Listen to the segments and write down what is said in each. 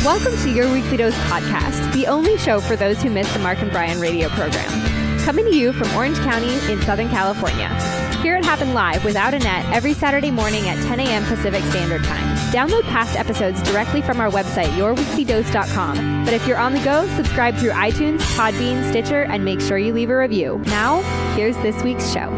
Welcome to Your Weekly Dose podcast, the only show for those who miss the Mark and Brian radio program. Coming to you from Orange County in Southern California. Hear it happen live without a net every Saturday morning at 10 a.m. Pacific Standard Time. Download past episodes directly from our website, yourweeklydose.com. But if you're on the go, subscribe through iTunes, Podbean, Stitcher, and make sure you leave a review. Now, here's this week's show.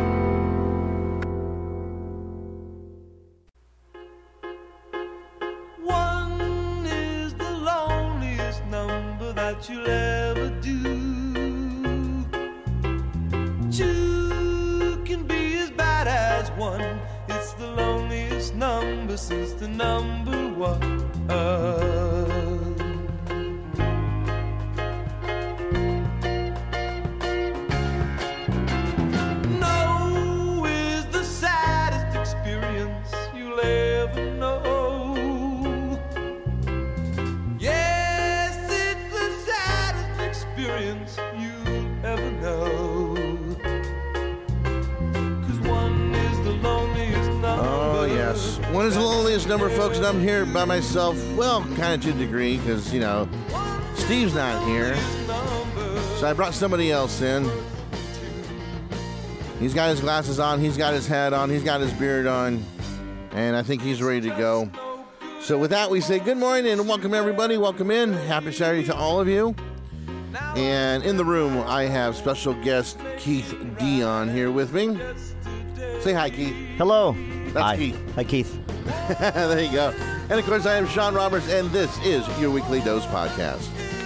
One is the loneliest number that you'll ever do. Two can be as bad as one. It's the loneliest number since the number one. No is the saddest experience you'll ever know. Yes, it's the saddest experience you'll ever know. 'Cause one is the loneliest number. Oh, yes. One is the loneliest number, folks, and I'm here by myself. Well, kind of to a degree, because, you know, Steve's not here. So I brought somebody else in. He's got his glasses on, he's got his hat on, he's got his beard on, and I think he's ready to go. So with that, we say good morning and welcome, everybody. Welcome in. Happy Saturday to all of you. And in the room, I have special guest Keith Dion here with me. Say hi, Keith. Hello. That's Hi. Keith. Hi, Keith. There you go. And of course, I am Sean Roberts, and this is your Weekly Dose podcast.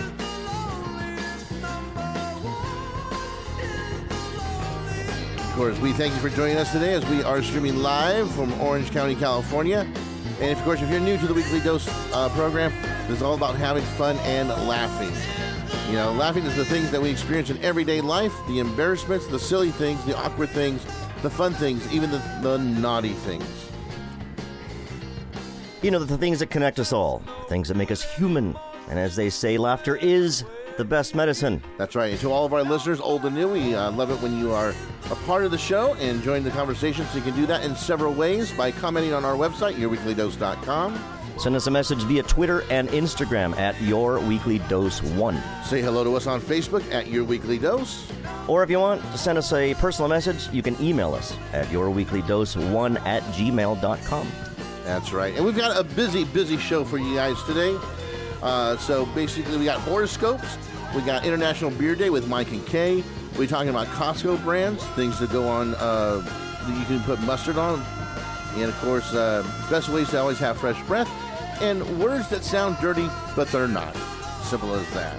Of course, we thank you for joining us today as we are streaming live from Orange County, California. And of course, if you're new to the Weekly Dose program, this is all about having fun and laughing. You know, laughing is the things that we experience in everyday life, the embarrassments, the silly things, the awkward things, the fun things, even the naughty things. You know, the things that connect us all, things that make us human. And as they say, laughter is the best medicine. That's right. And to all of our listeners, old and new, we love it when you are a part of the show and join the conversation. So you can do that in several ways by commenting on our website, yourweeklydose.com. Send us a message via Twitter and Instagram at YourWeeklyDose1. Say hello to us on Facebook at Your Weekly Dose. Or if you want to send us a personal message, you can email us at YourWeeklyDose1@gmail.com. That's right. And we've got a busy show for you guys today. So basically, we got horoscopes. We got International Beer Day with Mike and Kay. We're talking about Costco brands, things that go on that you can put mustard on. And of course, best ways to always have fresh breath. And words that sound dirty, but they're not. Simple as that.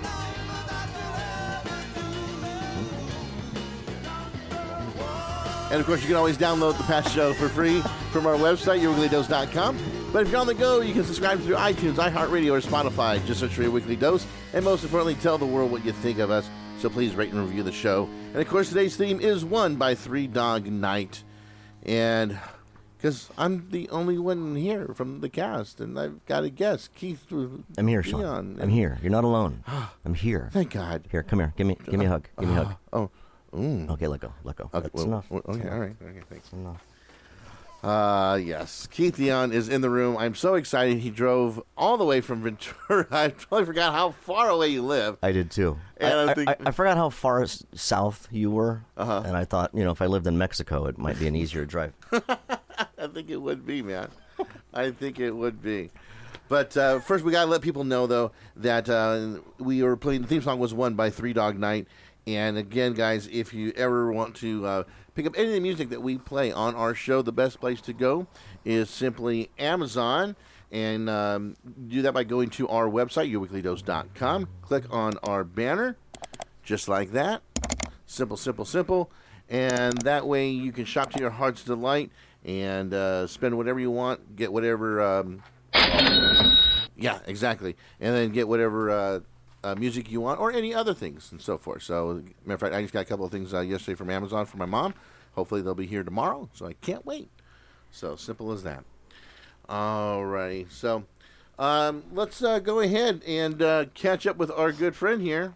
And of course, you can always download the past show for free from our website, yourweeklydose.com. But if you're on the go, you can subscribe through iTunes, iHeartRadio, or Spotify. Just search for Your Weekly Dose. And most importantly, tell the world what you think of us. So please rate and review the show. And of course, today's theme is One by Three Dog Night. And because I'm the only one here from the cast, and I've got a guest, Keith. I'm here, Sean. Dion. I'm here. You're not alone. I'm here. Thank God. Here, come here. Give me a hug. Give me a hug. Oh. Okay, let go. Okay, That's enough. Okay, all right. Okay, thanks. That's enough. Yes. Keith Dion is in the room. I'm so excited. He drove all the way from Ventura. I totally forgot how far away you live. I did too. And I forgot how far south you were, Uh-huh. and I thought, if I lived in Mexico, it might be an easier drive. I think it would be, man. I think it would be. But first, we got to let people know, though, that we were playing, the theme song was One by Three Dog Night. And again, guys, if you ever want to pick up any of the music that we play on our show, the best place to go is simply Amazon. And do that by going to our website, yourweeklydose.com. Click on our banner, just like that. Simple, simple, simple. And that way you can shop to your heart's delight and spend whatever you want, get whatever... yeah, exactly. And then get whatever... music you want, or any other things, and so forth. So, matter of fact, I just got a couple of things yesterday from Amazon for my mom. Hopefully, they'll be here tomorrow, so I can't wait. So, simple as that. All righty. So, let's go ahead and catch up with our good friend here.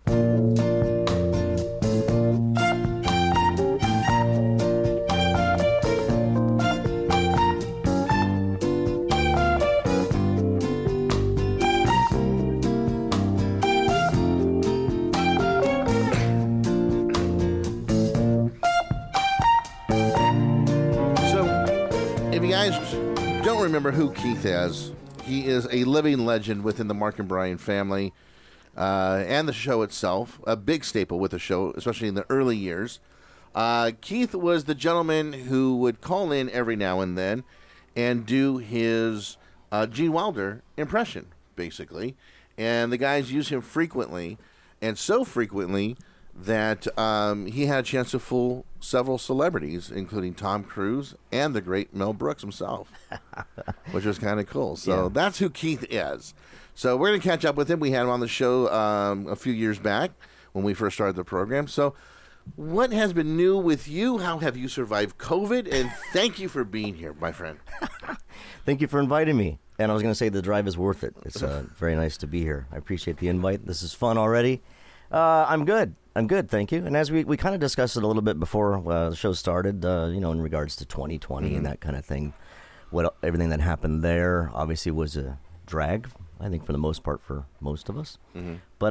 guys don't remember who Keith is, he is a living legend within the Mark and Brian family and the show itself, a big staple with the show, especially in the early years. Keith was the gentleman who would call in every now and then and do his Gene Wilder impression, basically. And the guys use him frequently, and so frequently that he had a chance to fool several celebrities, including Tom Cruise and the great Mel Brooks himself, which was kind of cool. So that's who Keith is. So we're going to catch up with him. We had him on the show a few years back when we first started the program. So what has been new with you? How have you survived COVID? And thank you for being here, my friend. Thank you for inviting me. And I was going to say the drive is worth it. It's very nice to be here. I appreciate the invite. This is fun already. I'm good. Thank you. And as we kind of discussed it a little bit before the show started, in regards to 2020 and that kind of thing, everything that happened there obviously was a drag, I think, for the most part for most of us. But,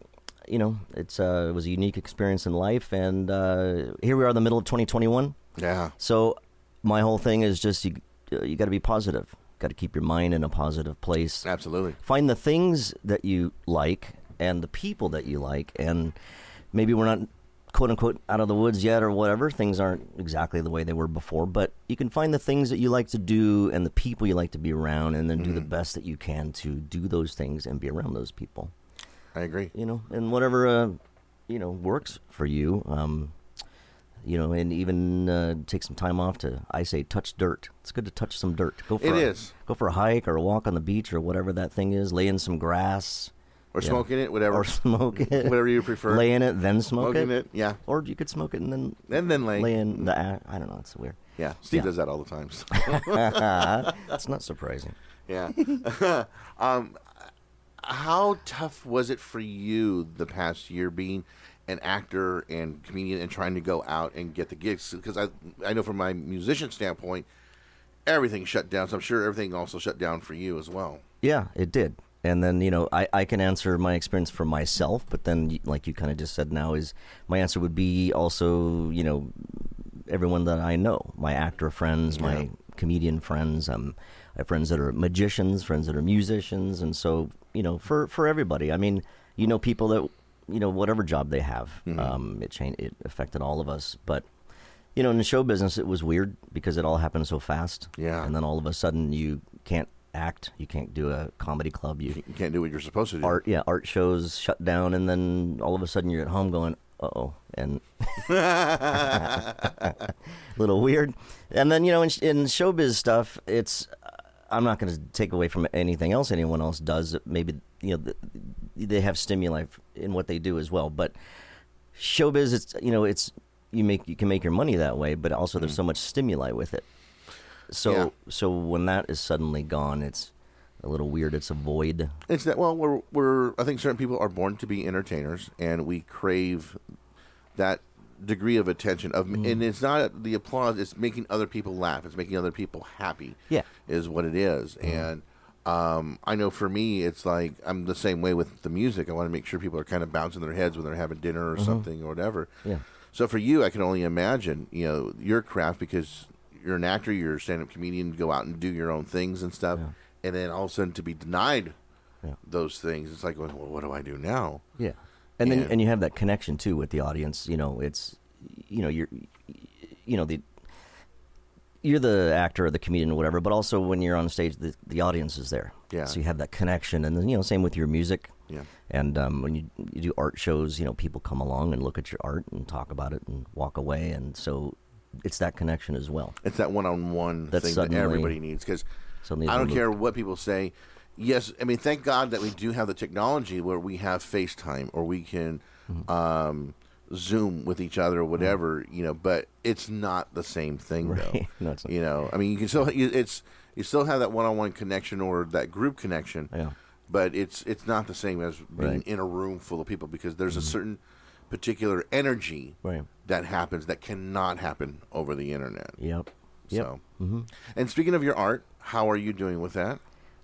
it was a unique experience in life. And here we are in the middle of 2021. Yeah. So my whole thing is just you got to be positive. Got to keep your mind in a positive place. Absolutely. Find the things that you like and the people that you like, and maybe we're not quote-unquote out of the woods yet or whatever. Things aren't exactly the way they were before, but you can find the things that you like to do and the people you like to be around, and then do the best that you can to do those things and be around those people. I agree. And whatever, works for you, and even take some time off to, I say, touch dirt. It's good to touch some dirt. Go for a hike or a walk on the beach or whatever that thing is. Lay in some grass. Or smoking it, whatever. Or smoke it. Whatever you prefer. Lay in it, then smoke Smoking it, yeah. Or you could smoke it and then lay in the I don't know, it's weird. Yeah, Steve does that all the time. So. That's not surprising. Yeah. How tough was it for you the past year being an actor and comedian and trying to go out and get the gigs? Because I know from my musician standpoint, everything shut down. So I'm sure everything also shut down for you as well. Yeah, it did. And then, I can answer my experience for myself, but then, like you kind of just said now, is my answer would be also, everyone that I know, my actor friends, my comedian friends. I have friends that are magicians, friends that are musicians. And so, for everybody, I mean, people that, whatever job they have, it affected all of us. But, in the show business, it was weird because it all happened so fast. Yeah. And then all of a sudden you can't act, you can't do a comedy club, you can't do what you're supposed to do. Art shows shut down, and then all of a sudden you're at home going, uh-oh, and a little weird. And then, in showbiz stuff, it's, I'm not going to take away from anything else anyone else does. Maybe, they have stimuli in what they do as well, but showbiz, it's, you can make your money that way, but also there's so much stimuli with it. So when that is suddenly gone, it's a little weird. It's a void. It's that, well, I think certain people are born to be entertainers, and we crave that degree of attention. And it's not the applause, it's making other people laugh. It's making other people happy. Yeah. Is what it is. And I know for me, it's like, I'm the same way with the music. I want to make sure people are kind of bouncing their heads when they're having dinner or something or whatever. Yeah. So for you, I can only imagine, your craft, because you're an actor, you're a stand-up comedian, go out and do your own things and stuff, and then all of a sudden to be denied those things, it's like, well, what do I do now? Yeah, and then you have that connection too with the audience. It's, you're the actor or the comedian or whatever, but also when you're on stage, the audience is there. Yeah. So you have that connection, and then same with your music. Yeah. And when you do art shows, people come along and look at your art and talk about it and walk away, and so. It's that connection as well. It's that one-on-one thing that everybody needs, because I don't care what people say. Yes, I mean, thank God that we do have the technology where we have FaceTime or we can Zoom with each other or whatever, but it's not the same thing, though. No, it's not. I mean, you can still you still have that one-on-one connection or that group connection, but it's not the same as being in a room full of people, because there's a certain particular energy that happens that cannot happen over the internet. Yep. So, and speaking of your art, how are you doing with that?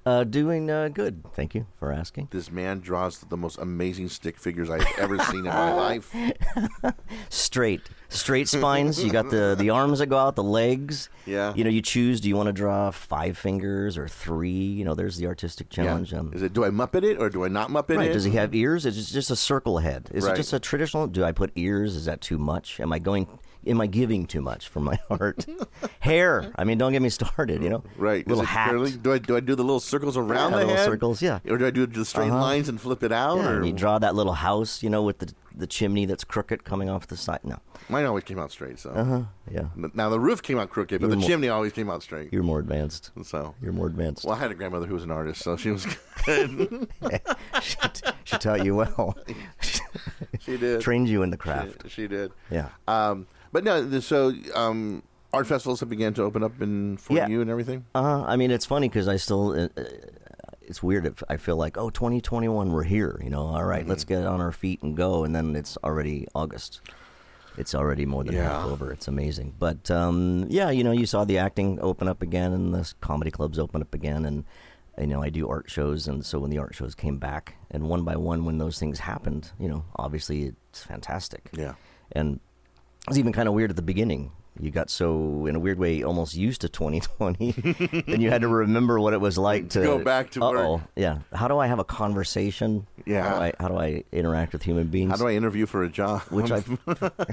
Doing good. Thank you for asking. This man draws the most amazing stick figures I've ever seen in my life. Straight spines. You got the arms that go out, the legs. Yeah. You choose. Do you want to draw 5 fingers or 3? There's the artistic challenge. Yeah. Is it? Do I Muppet it or do I not Muppet Right. it? Does he have ears? Is it just a circle head? Is it just a traditional? Do I put ears? Is that too much? Am I giving too much for my art? Hair. I mean, don't get me started. Right. Little Is it hat. curly? Do I do the little circles around the little head? circles. Yeah. Or do I do the straight lines and flip it out? Yeah, or and you draw that little house. With the chimney that's crooked coming off the side. No. Mine always came out straight. So. Yeah. Now the roof came out crooked, but the chimney always came out straight. You're more advanced. So. You're more advanced. Well, I had a grandmother who was an artist, so she was good. She taught you well. She did. Trained you in the craft. She did. Yeah. But no, so art festivals have began to open up for you and everything? I mean, it's funny because I still... it's weird. I feel like, 2021, we're here. All right, let's get on our feet and go. And then it's already August. It's already more than half over. It's amazing. But, you saw the acting open up again and the comedy clubs open up again. And, I do art shows. And so when the art shows came back, and one by one, when those things happened, obviously it's fantastic. Yeah. And it was even kind of weird at the beginning. You got so, in a weird way, almost used to 2020, and you had to remember what it was like to go back to work. Yeah. How do I have a conversation? Yeah. How do I interact with human beings? How do I interview for a job? Which how do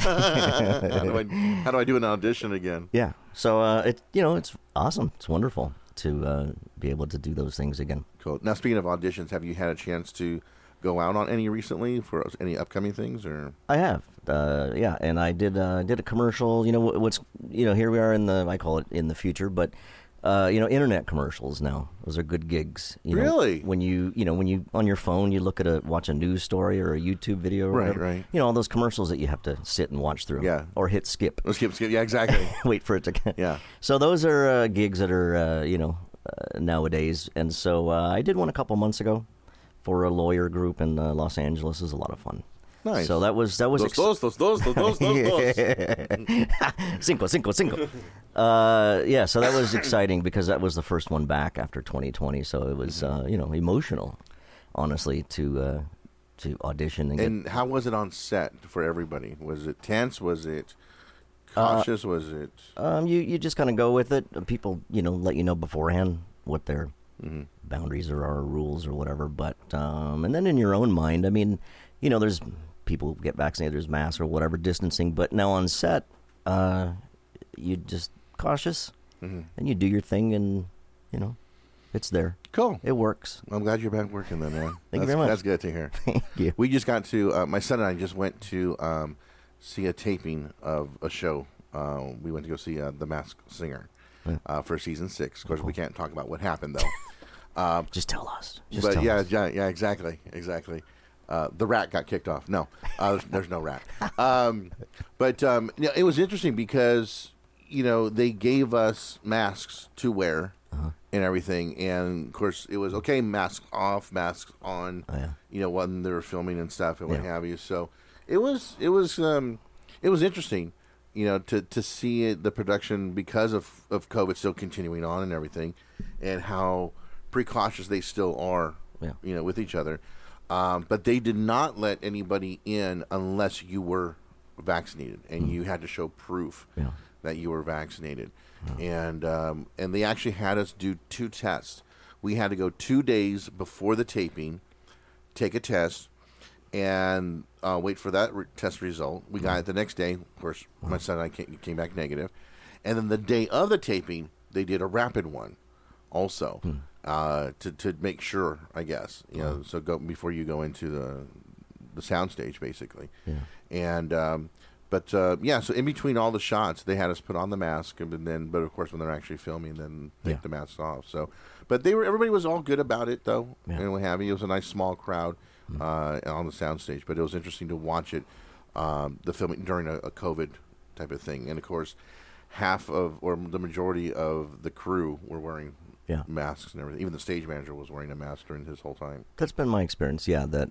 I do an audition again? Yeah. So it's awesome. It's wonderful to be able to do those things again. Cool. Now, speaking of auditions, have you had a chance to go out on any recently for any upcoming things? Or I have, and I did a commercial. Here we are I call it in the future, but internet commercials now. Those are good gigs. Really? When you on your phone, you watch a news story or a YouTube video or whatever. Right. All those commercials that you have to sit and watch through. Yeah. Or hit skip. Or skip. Yeah, exactly. Wait for it to. Yeah. So those are gigs that are nowadays, and so I did one a couple months ago for a lawyer group in Los Angeles. It was a lot of fun. Nice. So that was those. Cinco. So that was exciting because that was the first one back after 2020. So it was emotional, honestly, to audition and how was it on set for everybody? Was it tense? Was it cautious? Was it? You just kind of go with it. People let you know beforehand what their boundaries or rules or whatever. But and then in your own mind, I mean, there's people get vaccinated, there's masks or whatever, distancing. But now on set, you just cautious and you do your thing, and it's there. Cool. It works. I'm glad you're back working then, man. Thank you very much. That's good to hear. Thank you. We just got to my son and I just went to see a taping of a show. We went to go see The Masked Singer for season 6. Of course, we can't talk about what happened though. Just tell us. Yeah, exactly. The rat got kicked off. No, there's no rat. But it was interesting because they gave us masks to wear and everything, and of course it was okay. Masks off, masks on. Oh, yeah. When they were filming and stuff and what have you. So it was interesting. To see the production because of COVID still continuing on and everything, and how precautious they still are, with each other. But they did not let anybody in unless you were vaccinated, and you had to show proof that you were vaccinated. And they actually had us do 2 tests. We had to go 2 days before the taping, take a test, and wait for that test result. We got it the next day. Of course, my son and I came back negative. And then the day of the taping, they did a rapid one also to make sure, I guess. So go before you go into the soundstage, basically. Yeah. And so in between all the shots, they had us put on the mask, but of course when they're actually filming, then take the masks off. So, but everybody was all good about it though, and what have you. It was a nice small crowd on the soundstage, but it was interesting to watch it, the filming during a COVID type of thing, and of course, the majority of the crew were wearing masks and everything. Even the stage manager was wearing a mask during his whole time. That's been my experience. Yeah, that.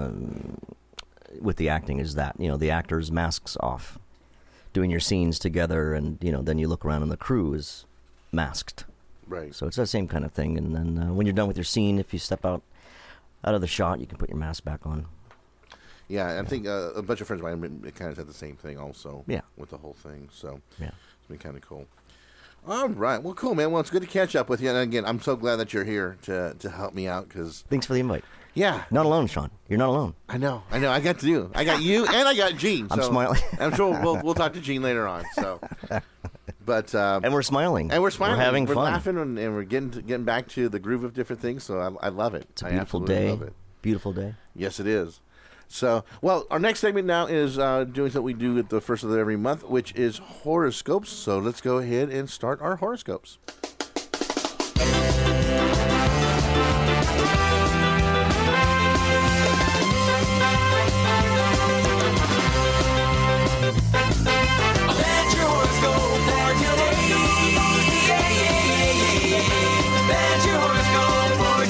With the acting is that, the actors' masks off, doing your scenes together, and, then you look around and the crew is masked. Right. So it's that same kind of thing. And then when you're done with your scene, if you step out of the shot, you can put your mask back on. Yeah, I think a bunch of friends of mine kind of said the same thing also. Yeah. With the whole thing. So Yeah. it's been kind of cool. All right. Well, cool, man. Well, it's good to catch up with you. And again, I'm so glad that you're here to help me out because, Thanks for the invite. yeah. Not alone, Sean. You're not alone. I know. I got you. I got you, and I got Gene. I'm so smiling. I'm sure we'll talk to Gene later on. So, but And we're smiling. we're smiling. We're having we're fun. laughing, and we're getting back to the groove of different things. So I love it. It's a I beautiful absolutely day. Love it. Beautiful day. Yes, it is. So, well, our next segment now is doing something we do at the first of every month, which is horoscopes. So let's go ahead and start our horoscopes. That's your horoscope for today. That's your horoscope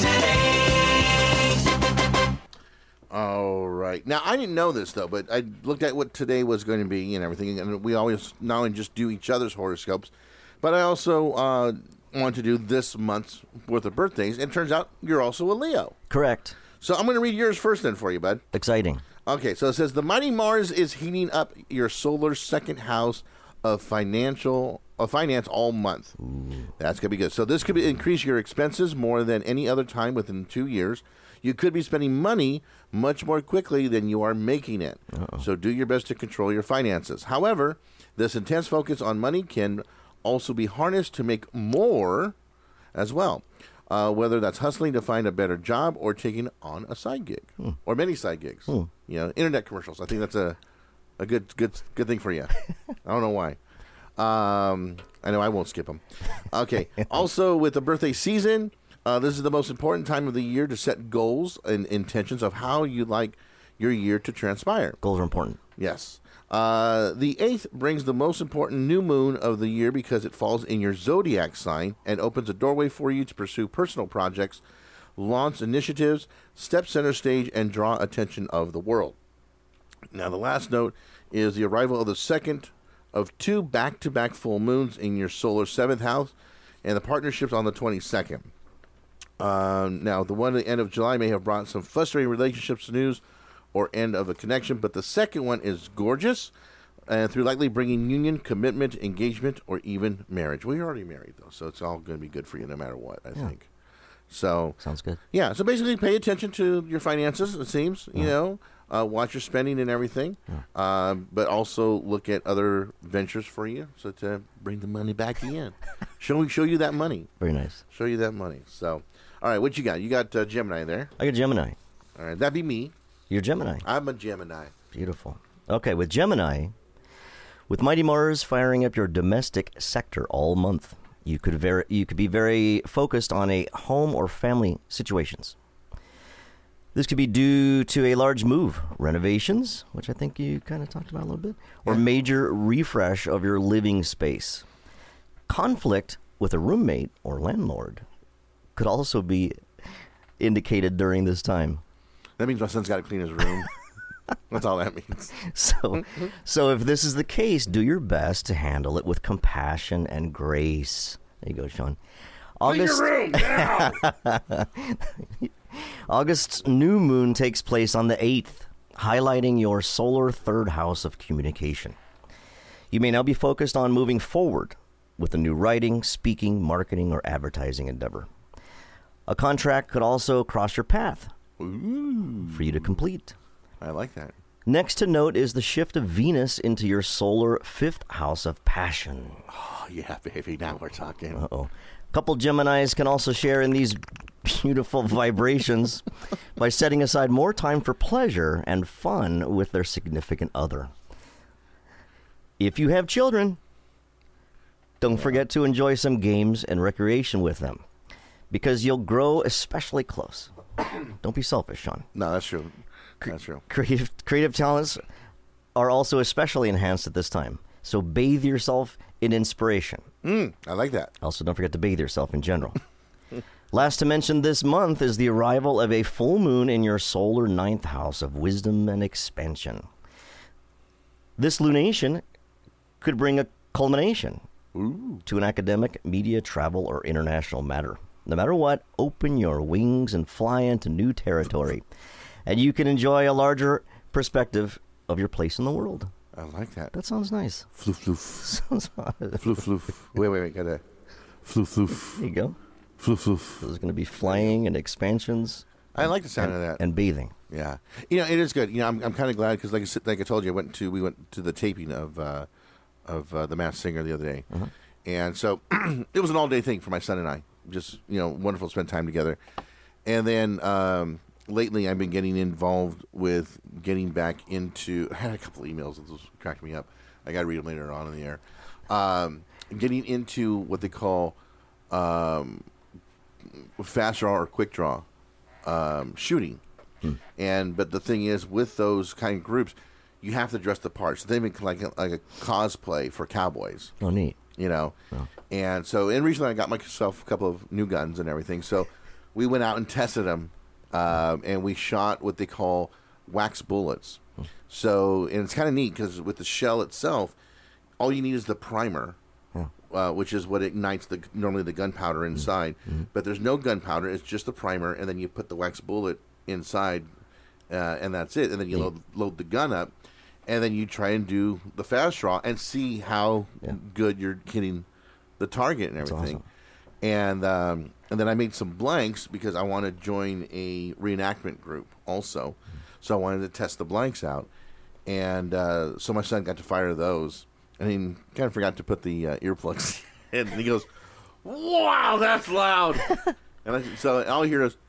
for today. All right. Now, I didn't know this, though, but I looked at what today was going to be and everything, and we always not only just do each other's horoscopes, but I also want to do this month's worth of birthdays, and it turns out you're also a Leo. Correct. So I'm going to read yours first then for you, bud. Exciting. Okay, so it says, the mighty Mars is heating up your solar second house of finance all month. Ooh. That's going to be good. So this could increase your expenses more than any other time within 2 years. You could be spending money much more quickly than you are making it. Uh-oh. So do your best to control your finances. However, this intense focus on money can also be harnessed to make more as well. Whether that's hustling to find a better job or taking on a side gig or many side gigs. You know, internet commercials. I think that's a good thing for you. I don't know why. I know I won't skip them. Okay. Also, with the birthday season, this is the most important time of the year to set goals and intentions of how you'd like your year to transpire. Goals are important. Yes. The 8th brings the most important new moon of the year because it falls in your zodiac sign and opens a doorway for you to pursue personal projects, launch initiatives, step center stage, and draw attention of the world. Now, the last note is the arrival of the second of 2 back-to-back full moons in your solar 7th house and the partnerships on the 22nd. Now, the one at the end of July may have brought some frustrating relationships news or end of a connection, but the second one is gorgeous, and through likely bringing union, commitment, engagement, or even marriage. Well, you're already married, though, so it's all going to be good for you no matter what, I think. So sounds good. Yeah, so basically pay attention to your finances, it seems, you know, watch your spending and everything, but also look at other ventures for you so to bring the money back in. show you that money. Very nice. Show you that money. So, all right, what you got? You got Gemini there. I got Gemini. All right, that'd be me. You're Gemini. I'm a Gemini. Beautiful. Okay, with Gemini, with Mighty Mars firing up your domestic sector all month, you could be very focused on a home or family situations. This could be due to a large move, renovations, which I think you kind of talked about a little bit, or major refresh of your living space. Conflict with a roommate or landlord could also be indicated during this time. That means my son's got to clean his room. That's all that means. So if this is the case, do your best to handle it with compassion and grace. There you go, Sean. Clean your room now! August's new moon takes place on the 8th, highlighting your solar 3rd house of communication. You may now be focused on moving forward with a new writing, speaking, marketing, or advertising endeavor. A contract could also cross your path for you to complete. I like that. Next to note is the shift of Venus into your solar 5th house of passion. Oh, yeah, baby. Now we're talking. Uh-oh. Couple Geminis can also share in these beautiful vibrations by setting aside more time for pleasure and fun with their significant other. If you have children, don't forget to enjoy some games and recreation with them, because you'll grow especially close. Don't be selfish, Sean. No, that's true. That's true. Creative talents are also especially enhanced at this time. So bathe yourself in inspiration. I like that. Also, don't forget to bathe yourself in general. Last to mention this month is the arrival of a full moon in your solar 9th house of wisdom and expansion. This lunation could bring a culmination to an academic, media, travel, or international matter. No matter what, open your wings and fly into new territory. And you can enjoy a larger perspective of your place in the world. I like that. That sounds nice. Floof, floof. Sounds fun. Floof, floof. Wait. Gotta. Floof, floof. There you go. Floof, floof. There's going to be flying and expansions. I like the sound of that. And bathing. Yeah. It is good. I'm kind of glad because, like I told you, we went to the taping of The Masked Singer the other day. Uh-huh. And so it was an all-day thing for my son and I. Just, wonderful to spend time together. And then lately I've been getting involved with getting back into... I had a couple emails that was cracking me up. I got to read them later on in the air. Getting into what they call fast draw or quick draw shooting. But the thing is, with those kind of groups, you have to dress the part. So they make like a cosplay for cowboys. Oh, neat. Oh. And so, recently I got myself a couple of new guns and everything. So we went out and tested them, and we shot what they call wax bullets. So, and it's kind of neat because with the shell itself, all you need is the primer, which is what ignites normally the gunpowder inside. But there's no gunpowder; it's just the primer, and then you put the wax bullet inside, and that's it. And then you load the gun up, and then you try and do the fast draw and see how good you're hitting the target and everything. Awesome. And then I made some blanks because I want to join a reenactment group also. So I wanted to test the blanks out. And so my son got to fire those. And he kind of forgot to put the earplugs in. And he goes, "Wow, that's loud." So all I hear is,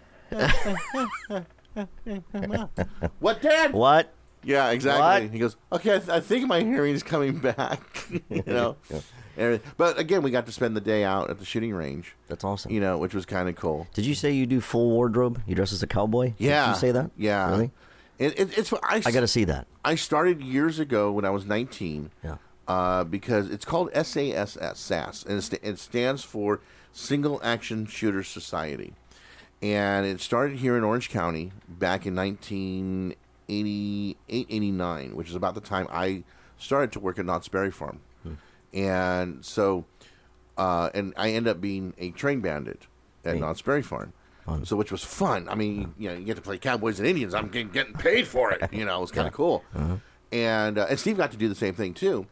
"What, Dad?" What? Yeah, exactly. What? He goes, "Okay, I think my hearing is coming back." But again, we got to spend the day out at the shooting range. That's awesome. Which was kind of cool. Did you say you do full wardrobe? You dress as a cowboy? Yeah. Did you say that? Yeah. Really? It's I got to see that. I started years ago when I was 19. Yeah. Because it's called SAS, and it stands for Single Action Shooter Society, and it started here in Orange County back in 1988, 89, which is about the time I started to work at Knott's Berry Farm, and so, and I ended up being a train bandit at Knott's Berry Farm. So, which was fun. I mean, you get to play cowboys and Indians. I'm getting paid for it. It was kind of cool. And Steve got to do the same thing too.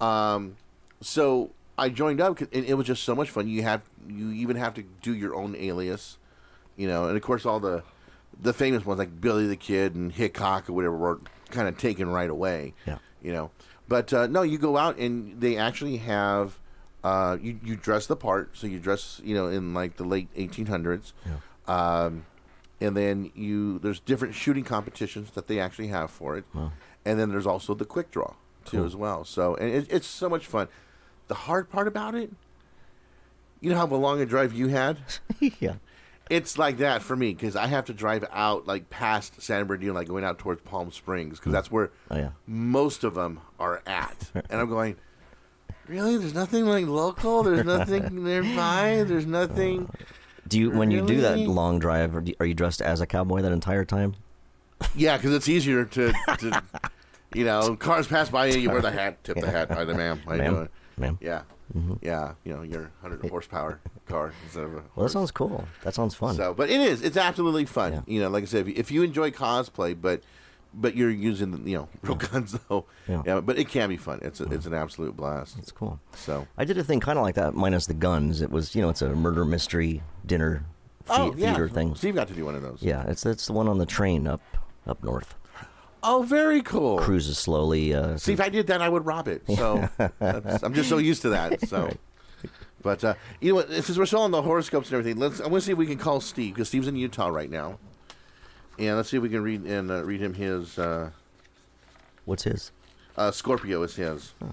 So I joined up, and it was just so much fun. You even have to do your own alias, and of course all the famous ones like Billy the Kid and Hickok or whatever were kind of taken right away. Yeah. But no, you go out and they actually have you dress the part. So you dress in like the late 1800s. Yeah. And then there's different shooting competitions that they actually have for it. Wow. And then there's also the quick draw too as well. So, and it's so much fun. The hard part about it, you know how long a drive you had? Yeah. It's like that for me because I have to drive out like past San Bernardino, like going out towards Palm Springs because that's where most of them are at. And I'm going, really? There's nothing like local? There's nothing nearby? There's nothing... When you do that long drive, are you dressed as a cowboy that entire time? Yeah, because it's easier to cars pass by you wear the hat, tip the hat, hi there, ma'am. How you doing? Ma'am. Yeah. Yeah, your 100 horsepower car instead of a horse. Well, that sounds cool. That sounds fun. So, but it's absolutely fun. Yeah. Like I said, if you enjoy cosplay, but you're using real guns though. Yeah, but it can be fun. It's an absolute blast. It's cool. So I did a thing kind of like that, minus the guns. It was it's a murder mystery dinner theater thing. Steve got to do one of those. Yeah, it's the one on the train up north. Oh, very cool. Cruises slowly. See, if I did that, I would rob it. So I'm just so used to that. So, Right. But you know what? Since we're still on the horoscopes and everything, I want to see if we can call Steve because Steve's in Utah right now, and let's see if we can read him his. What's his? Scorpio is his. Oh.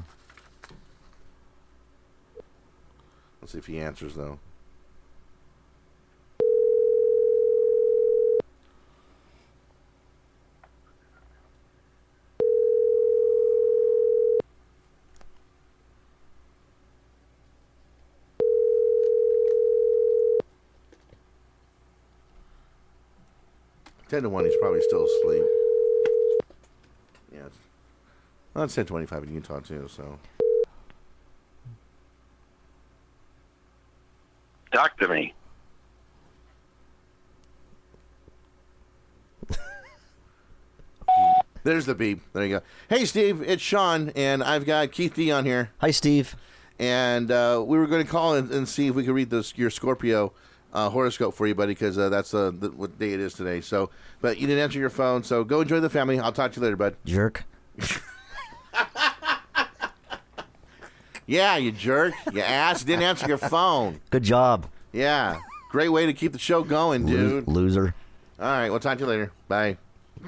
Let's see if he answers though. Ten to 1, he's probably still asleep. Yeah, it's 10:25 in Utah too. So talk to me. There's the beep. There you go. Hey, Steve, it's Sean, and I've got Keith D on here. Hi, Steve. And we were going to call and see if we could read your Scorpio horoscope for you, buddy, because that's what day it is today. So, but you didn't answer your phone, so go enjoy the family. I'll talk to you later, bud. Jerk. Yeah, you jerk. You ass. Didn't answer your phone. Good job. Yeah. Great way to keep the show going, dude. Loser. All right, we'll talk to you later. Bye.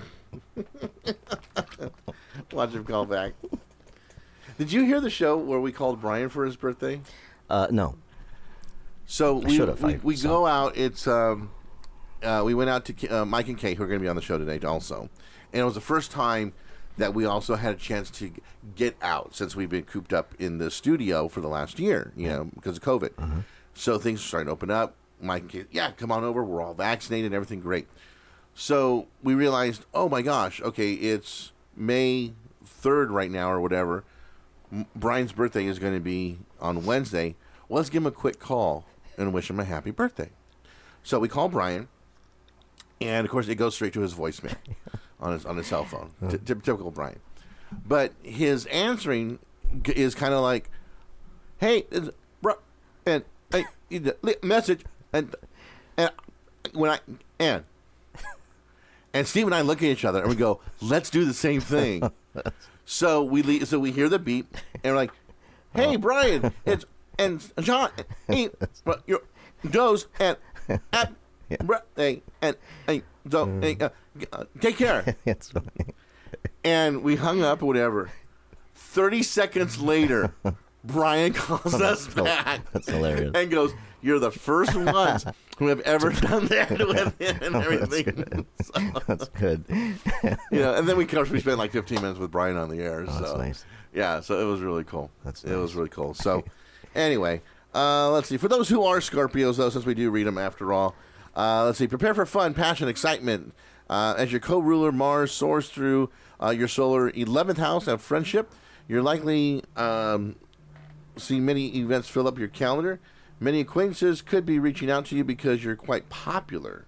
Watch him call back. Did you hear the show where we called Brian for his birthday? No. So we saw. go out. It's we went out to Mike and Kate, who are going to be on the show today, also, and it was the first time that we also had a chance to get out since we've been cooped up in the studio for the last year, because of COVID. Uh-huh. So things are starting to open up. Mike and Kate, yeah, come on over. We're all vaccinated, everything great. So we realized, oh my gosh, okay, it's May 3rd right now or whatever. Brian's birthday is going to be on Wednesday. Well, let's give him a quick call and wish him a happy birthday. So we call Brian, and of course it goes straight to his voicemail on his cell phone. Typical Brian. But his answering is kind of like, "Hey, it's and hey, message and when I and Steve and I look at each other and we go, let's do the same thing." So we hear the beep and we're like, "Hey, Brian, it's and John, hey, your Joe's and birthday and so take care." That's funny. And we hung up, whatever. 30 seconds later, Brian calls us back. That's hilarious. And goes, "You're the first ones who have ever done that with him and everything." That's good. And then we spent like 15 minutes with Brian on the air. Oh, that's nice. Yeah, so it was really cool. It was really cool. So, anyway, let's see. For those who are Scorpios, though, since we do read them after all, let's see. Prepare for fun, passion, excitement. As your co-ruler Mars soars through your solar 11th house of friendship, you're likely see many events fill up your calendar. Many acquaintances could be reaching out to you because you're quite popular.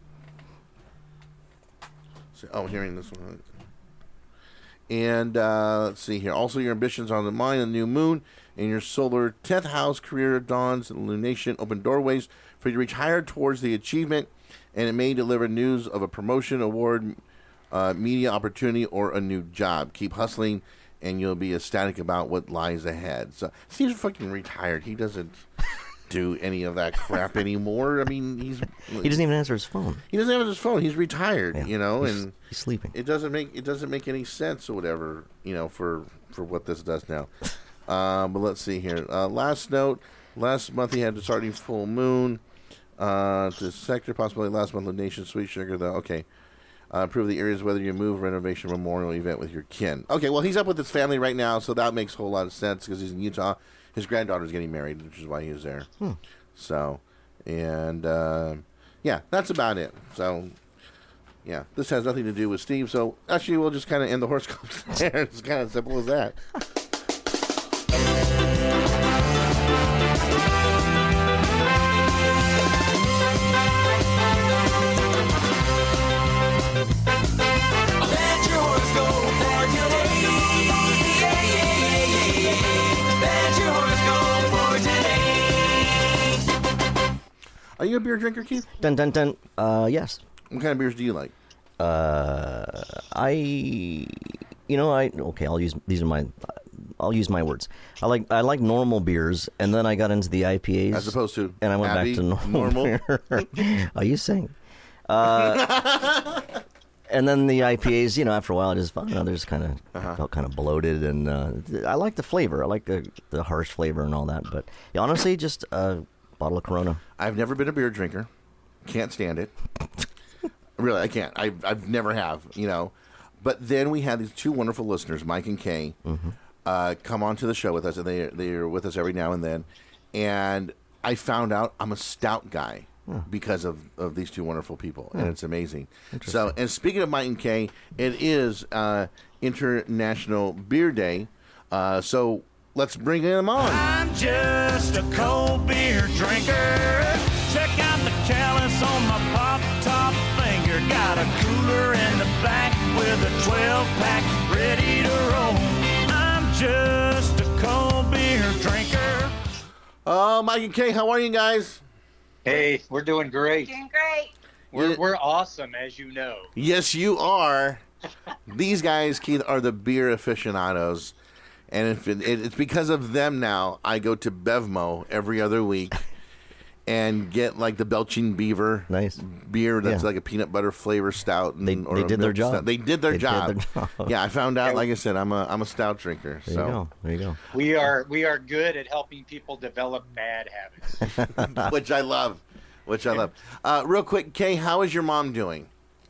So, hearing this one. And let's see here. Also, your ambitions are on the mind of the new moon. In your solar 10th house, career dawns and illumination open doorways for you to reach higher towards the achievement, and it may deliver news of a promotion, award, media opportunity, or a new job. Keep hustling, and you'll be ecstatic about what lies ahead. So Steve's fucking retired. He doesn't do any of that crap anymore. I mean, he doesn't even answer his phone. He doesn't answer his phone. He's retired, and he's sleeping. It doesn't make any sense or whatever, for what this does now. But let's see here. Last note. Last month he had the starting full moon. To sector possibility last month, Nation Sweet Sugar, though. Okay. Improve the areas whether you move, renovation, memorial event with your kin. Okay, well, he's up with his family right now, so that makes a whole lot of sense because he's in Utah. His granddaughter's getting married, which is why he was there. So, and, yeah, that's about it. So, yeah, this has nothing to do with Steve, so actually we'll just kind of end the horoscopes there. It's kind of simple as that. Are you a beer drinker, Keith? Dun dun dun. Yes. What kind of beers do you like? I'll use my words. I like normal beers, and then I got into the IPAs as opposed to and I went back to normal beer. Are you saying? And then the IPAs, after a while, they're just kind of felt kind of bloated, and I like the flavor. I like the harsh flavor and all that. But honestly, just a bottle of Corona. I've never been a beer drinker. Can't stand it. Really, I can't. I've never have. But then we had these two wonderful listeners, Mike and Kay, come on to the show with us, and they're with us every now and then. And I found out I'm a stout guy. Because of these two wonderful people, and it's amazing. So, and speaking of Mike and Kay, it is International Beer Day, so let's bring them on. I'm just a cold beer drinker. Oh, Mike and Kay, how are you guys? Hey, we're doing great. Doing great. We're awesome, as you know. Yes, you are. These guys, Keith, are the beer aficionados. And if it's because of them now, I go to Bevmo every other week and get like the Belching Beaver beer that's like a peanut butter flavor stout. And, They did their job. Stout. They did their job. Yeah, I found out. Yeah. Like I said, I'm a stout drinker. There you go. We are good at helping people develop bad habits. Which I love. Real quick, Kay, how is your mom doing?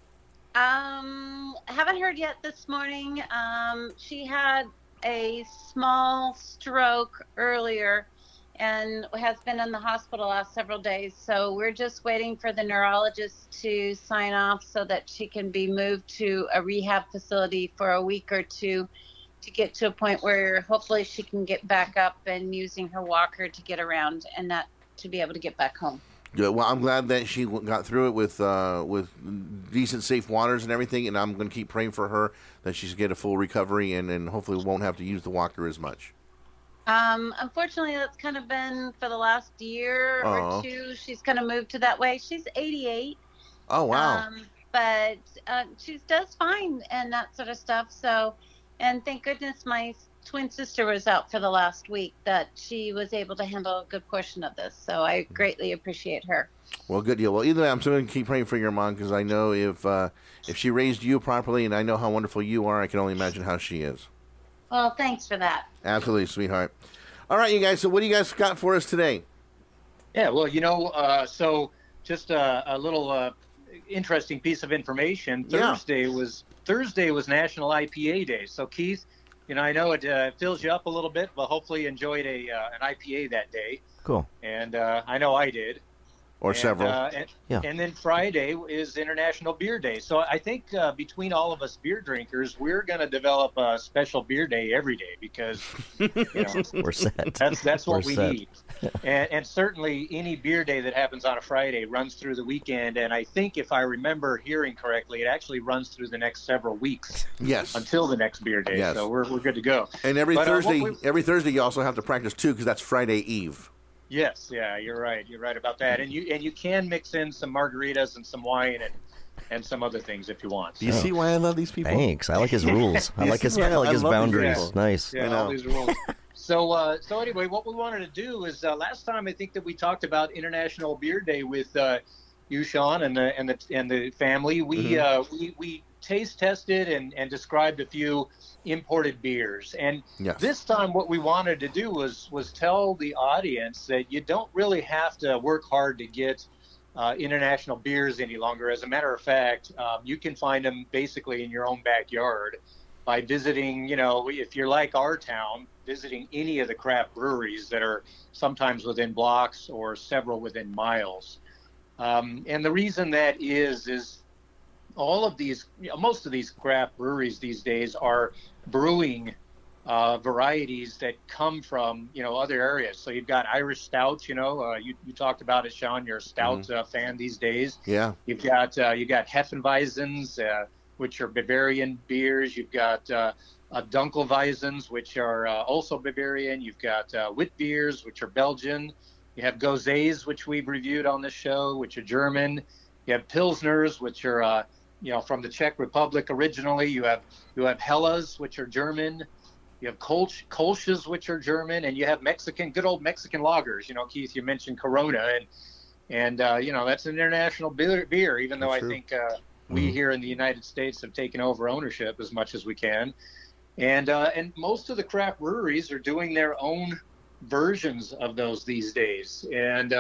Haven't heard yet this morning. She had a small stroke earlier and has been in the hospital last several days. So we're just waiting for the neurologist to sign off so that she can be moved to a rehab facility for a week or two to get to a point where hopefully she can get back up and using her walker to get around and not to be able to get back home. Good. Well, I'm glad that she got through it with decent, safe waters and everything, and I'm going to keep praying for her that she's get a full recovery and hopefully won't have to use the walker as much. Unfortunately, that's kind of been for the last year or two. She's kind of moved to that way. She's 88. Oh, wow. But she does fine and that sort of stuff. So, and thank goodness my twin sister was out for the last week that she was able to handle a good portion of this. So I greatly appreciate her. Well, good deal. Well, either way, I'm still going to keep praying for your mom because I know if she raised you properly and I know how wonderful you are, I can only imagine how she is. Well, thanks for that. Absolutely, sweetheart. All right, you guys. So what do you guys got for us today? Yeah, well, so just a little interesting piece of information. Thursday was National IPA Day. So, Keith, I know it fills you up a little bit, but hopefully you enjoyed an IPA that day. Cool. And I know I did. Or several. And then Friday is International Beer Day. So I think between all of us beer drinkers, we're going to develop a special beer day every day because we're set. That's what we set. need. And certainly any beer day that happens on a Friday runs through the weekend. And I think if I remember hearing correctly, it actually runs through the next several weeks. Yes. Until the next beer day. Yes. So we're good to go. And every Thursday you also have to practice too because that's Friday Eve. Yes, yeah, you're right. You're right about that. And you can mix in some margaritas and some wine and some other things if you want. Do you see why I love these people? Thanks. I like his rules. I like his boundaries. Nice. Yeah, all these rules. So anyway, what we wanted to do is last time I think that we talked about International Beer Day with you, Sean, and the family. We taste tested and described a few imported beers. And this time what we wanted to do was tell the audience that you don't really have to work hard to get international beers any longer. As a matter of fact, you can find them basically in your own backyard by visiting, if you're like our town, visiting any of the craft breweries that are sometimes within blocks or several within miles. And the reason that is all of these, most of these craft breweries these days are brewing varieties that come from, other areas. So you've got Irish stouts, you talked about it, Sean, you're a stout fan these days. Yeah. You've got Hefeweizens, which are Bavarian beers. You've got Dunkelweizens, which are also Bavarian. You've got wit beers, which are Belgian. You have Gosés, which we've reviewed on this show, which are German. You have Pilsners, which are from the Czech Republic originally. You have Hellas, which are German. You have Kolsch's, which are German, and you have good old Mexican lagers. Keith, you mentioned Corona, and that's an international beer. Even though I think we here in the United States have taken over ownership as much as we can, and most of the craft breweries are doing their own versions of those these days, and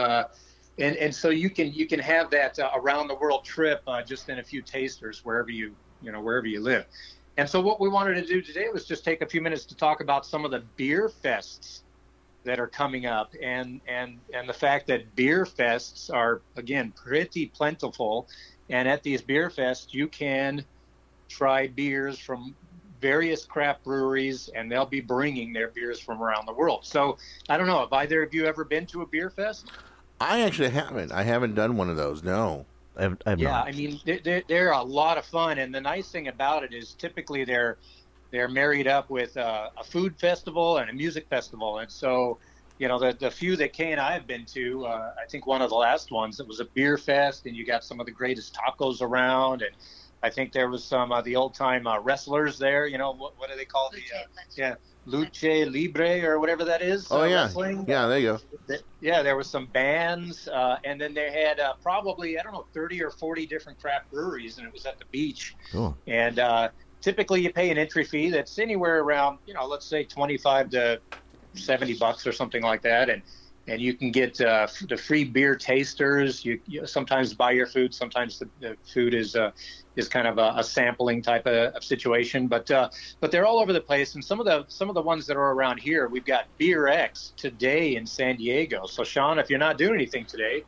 so you can have that around the world trip just in a few tasters wherever you live. And so what we wanted to do today was just take a few minutes to talk about some of the beer fests that are coming up and the fact that beer fests are, again, pretty plentiful. And at these beer fests, you can try beers from various craft breweries, and they'll be bringing their beers from around the world. So I don't know, have either of you ever been to a beer fest? I actually haven't. I haven't done one of those, no. I've not. I mean, they're a lot of fun, and the nice thing about it is typically they're married up with a food festival and a music festival, and so the few that Kay and I have been to, I think one of the last ones, it was a beer fest, and you got some of the greatest tacos around, and I think there was some the old time wrestlers there. What do they call Luce Libre or whatever that is. Oh yeah, wrestling. Yeah, there you go. Yeah, there was some bands, and then they had probably 30 or 40 different craft breweries, and it was at the beach. Cool. And typically, you pay an entry fee that's anywhere around, let's say $25 to $70 or something like that, and you can get the free beer tasters. You sometimes buy your food. Sometimes the food is kind of a sampling type of situation. But they're all over the place. And some of the ones that are around here, we've got Beer X today in San Diego. So Sean, if you're not doing anything today,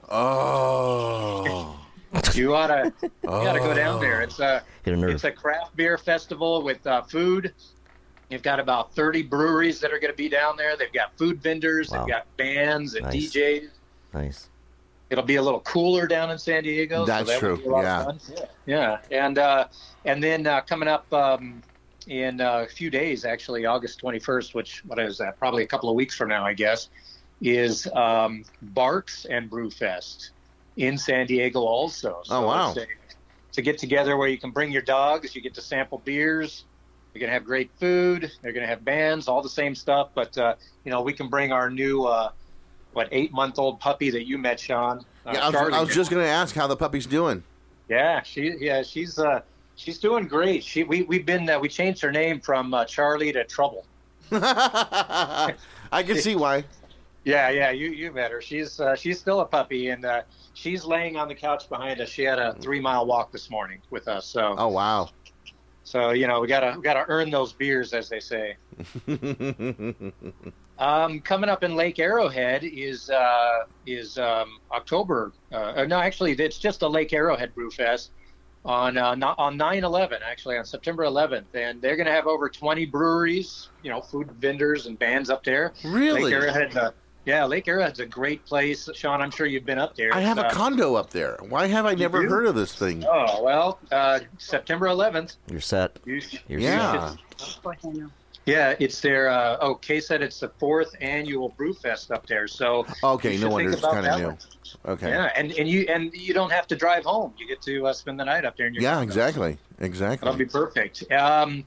you ought to go down there. It's a craft beer festival with food. You've got about 30 breweries that are going to be down there. They've got food vendors. Wow. They've got bands and Nice. DJs. Nice. It'll be a little cooler down in San Diego. That's so true. Will be a lot of fun. Yeah. And then coming up in a few days, actually, August 21st, what is that? Probably a couple of weeks from now, I guess, is Barks and Brewfest in San Diego also. So wow. It's a get together where you can bring your dogs. You get to sample beers. You're going to have great food. They're going to have bands, all the same stuff. But, we can bring our new, 8-month-old puppy that you met, Sean. I was just going to ask how the puppy's doing. Yeah, she's doing great. We changed her name from Charlie to Trouble. I can see why. Yeah, you met her. She's still a puppy, and she's laying on the couch behind us. She had a 3-mile walk this morning with us. So. Oh wow. So we gotta earn those beers, as they say. Coming up in Lake Arrowhead is October. No, actually, it's just a Lake Arrowhead Brew Fest on 9/11, actually on September 11th, and they're going to have over 20 breweries, food vendors and bands up there. Really? Lake Arrowhead. Lake Arrowhead's a great place. Sean, I'm sure you've been up there. I have a condo up there. Why have I never do? heard of this thing? Oh, well, September 11th. You're set. Yeah. Yeah, it's their. Kay said it's the 4th annual Brew Fest up there. So Okay, no wonder think it's about kind of that new. one. Okay. Yeah, and you don't have to drive home. You get to spend the night up there in your condo. Exactly. That'll be perfect. And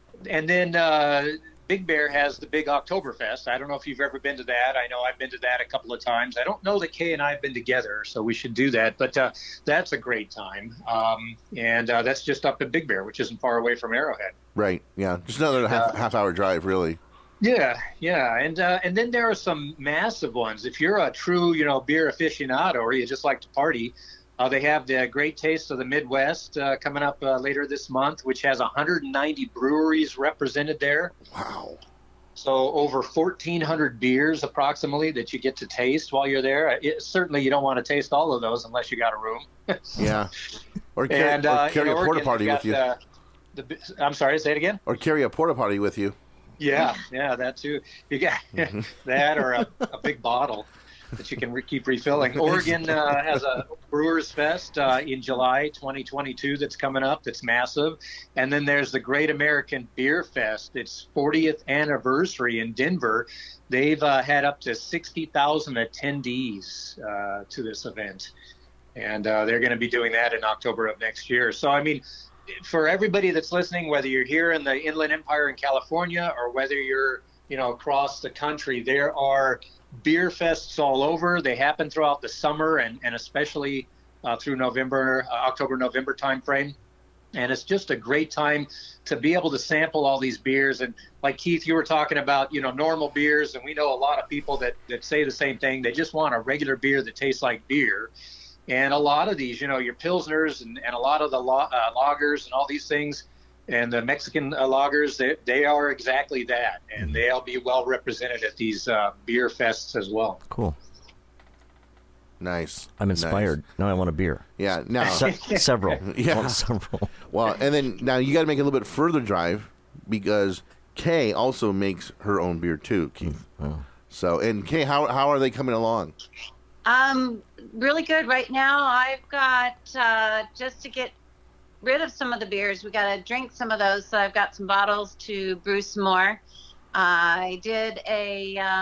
then Big Bear has the big Oktoberfest. I don't know if you've ever been to that. I know I've been to that a couple of times. I don't know that Kay and I have been together, so we should do that. But that's a great time. And that's just up at Big Bear, which isn't far away from Arrowhead. Right. Yeah. Just another half-hour drive, really. Yeah. And then there are some massive ones. If you're a true, beer aficionado or you just like to party, they have the Great Taste of the Midwest coming up later this month, which has 190 breweries represented there. Wow. So over 1,400 beers approximately that you get to taste while you're there. Certainly you don't want to taste all of those unless you got a room. Yeah. Or carry a porta potty with you. I'm sorry, say it again? Or carry a porta potty with you. Yeah, that too. You got that or a big bottle that you can keep refilling. Oregon has a Brewers Fest in July 2022 that's coming up. That's massive. And then there's the Great American Beer Fest. It's 40th anniversary in Denver. They've had up to 60,000 attendees to this event. And they're going to be doing that in October of next year. So, I mean, for everybody that's listening, whether you're here in the Inland Empire in California or whether you're, across the country, there are beer fests all over. They happen throughout the summer and especially through October, November timeframe. And it's just a great time to be able to sample all these beers. And like Keith, you were talking about, normal beers. And we know a lot of people that say the same thing. They just want a regular beer that tastes like beer. And a lot of these, your Pilsners and a lot of the lagers and all these things, and the Mexican lagers, they are exactly that. And they'll be well represented at these beer fests as well. Cool. Nice. I'm inspired. Now I want a beer. Yeah. Now, several. Yeah. I want several. well, and then now you got to make a little bit further drive because Kay also makes her own beer too, Keith. Oh. So, and Kay, how are they coming along? Really good. Right now, I've got just to get rid of some of the beers, we got to drink some of those. So I've got some bottles to brew some more. I did a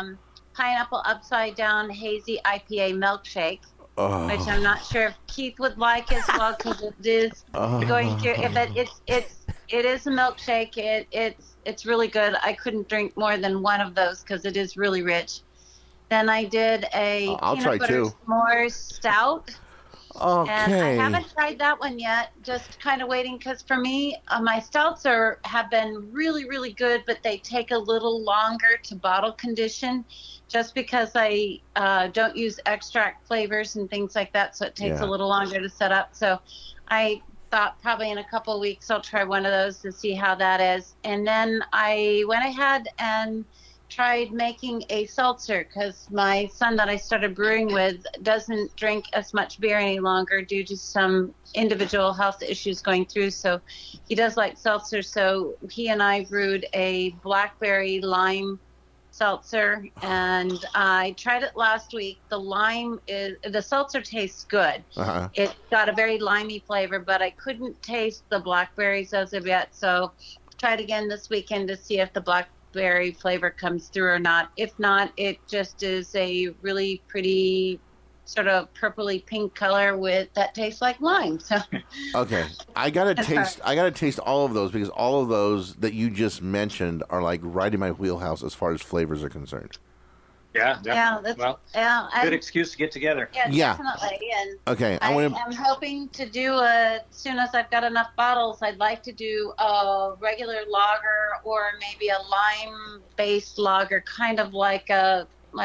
pineapple upside down hazy IPA milkshake, which I'm not sure if Keith would like as well, because it is going through. But it is a milkshake. It's really good. I couldn't drink more than one of those because it is really rich. Then I did a peanut butter s'mores stout. Okay. And I haven't tried that one yet. Just kind of waiting, because for me, my stouts have been really, really good, but they take a little longer to bottle condition, just because I don't use extract flavors and things like that, so it takes a little longer to set up. So I thought probably in a couple of weeks I'll try one of those to see how that is. And then I went ahead and tried making a seltzer, because my son that I started brewing with doesn't drink as much beer any longer due to some individual health issues going through. So he does like seltzer. So he and I brewed a blackberry lime seltzer, and I tried it last week. The seltzer tastes good. It got a very limey flavor, but I couldn't taste the blackberries as of yet. So tried again this weekend to see if the blackberry flavor comes through or not. If not, it just is a really pretty sort of purpley pink color that tastes like lime. So okay, I gotta taste all of those, because all of those that you just mentioned are like right in my wheelhouse as far as flavors are concerned. Yeah, definitely. Good excuse to get together. Yeah, definitely. And okay, I'm hoping to do as soon as I've got enough bottles, I'd like to do a regular lager or maybe a lime-based lager, kind of like a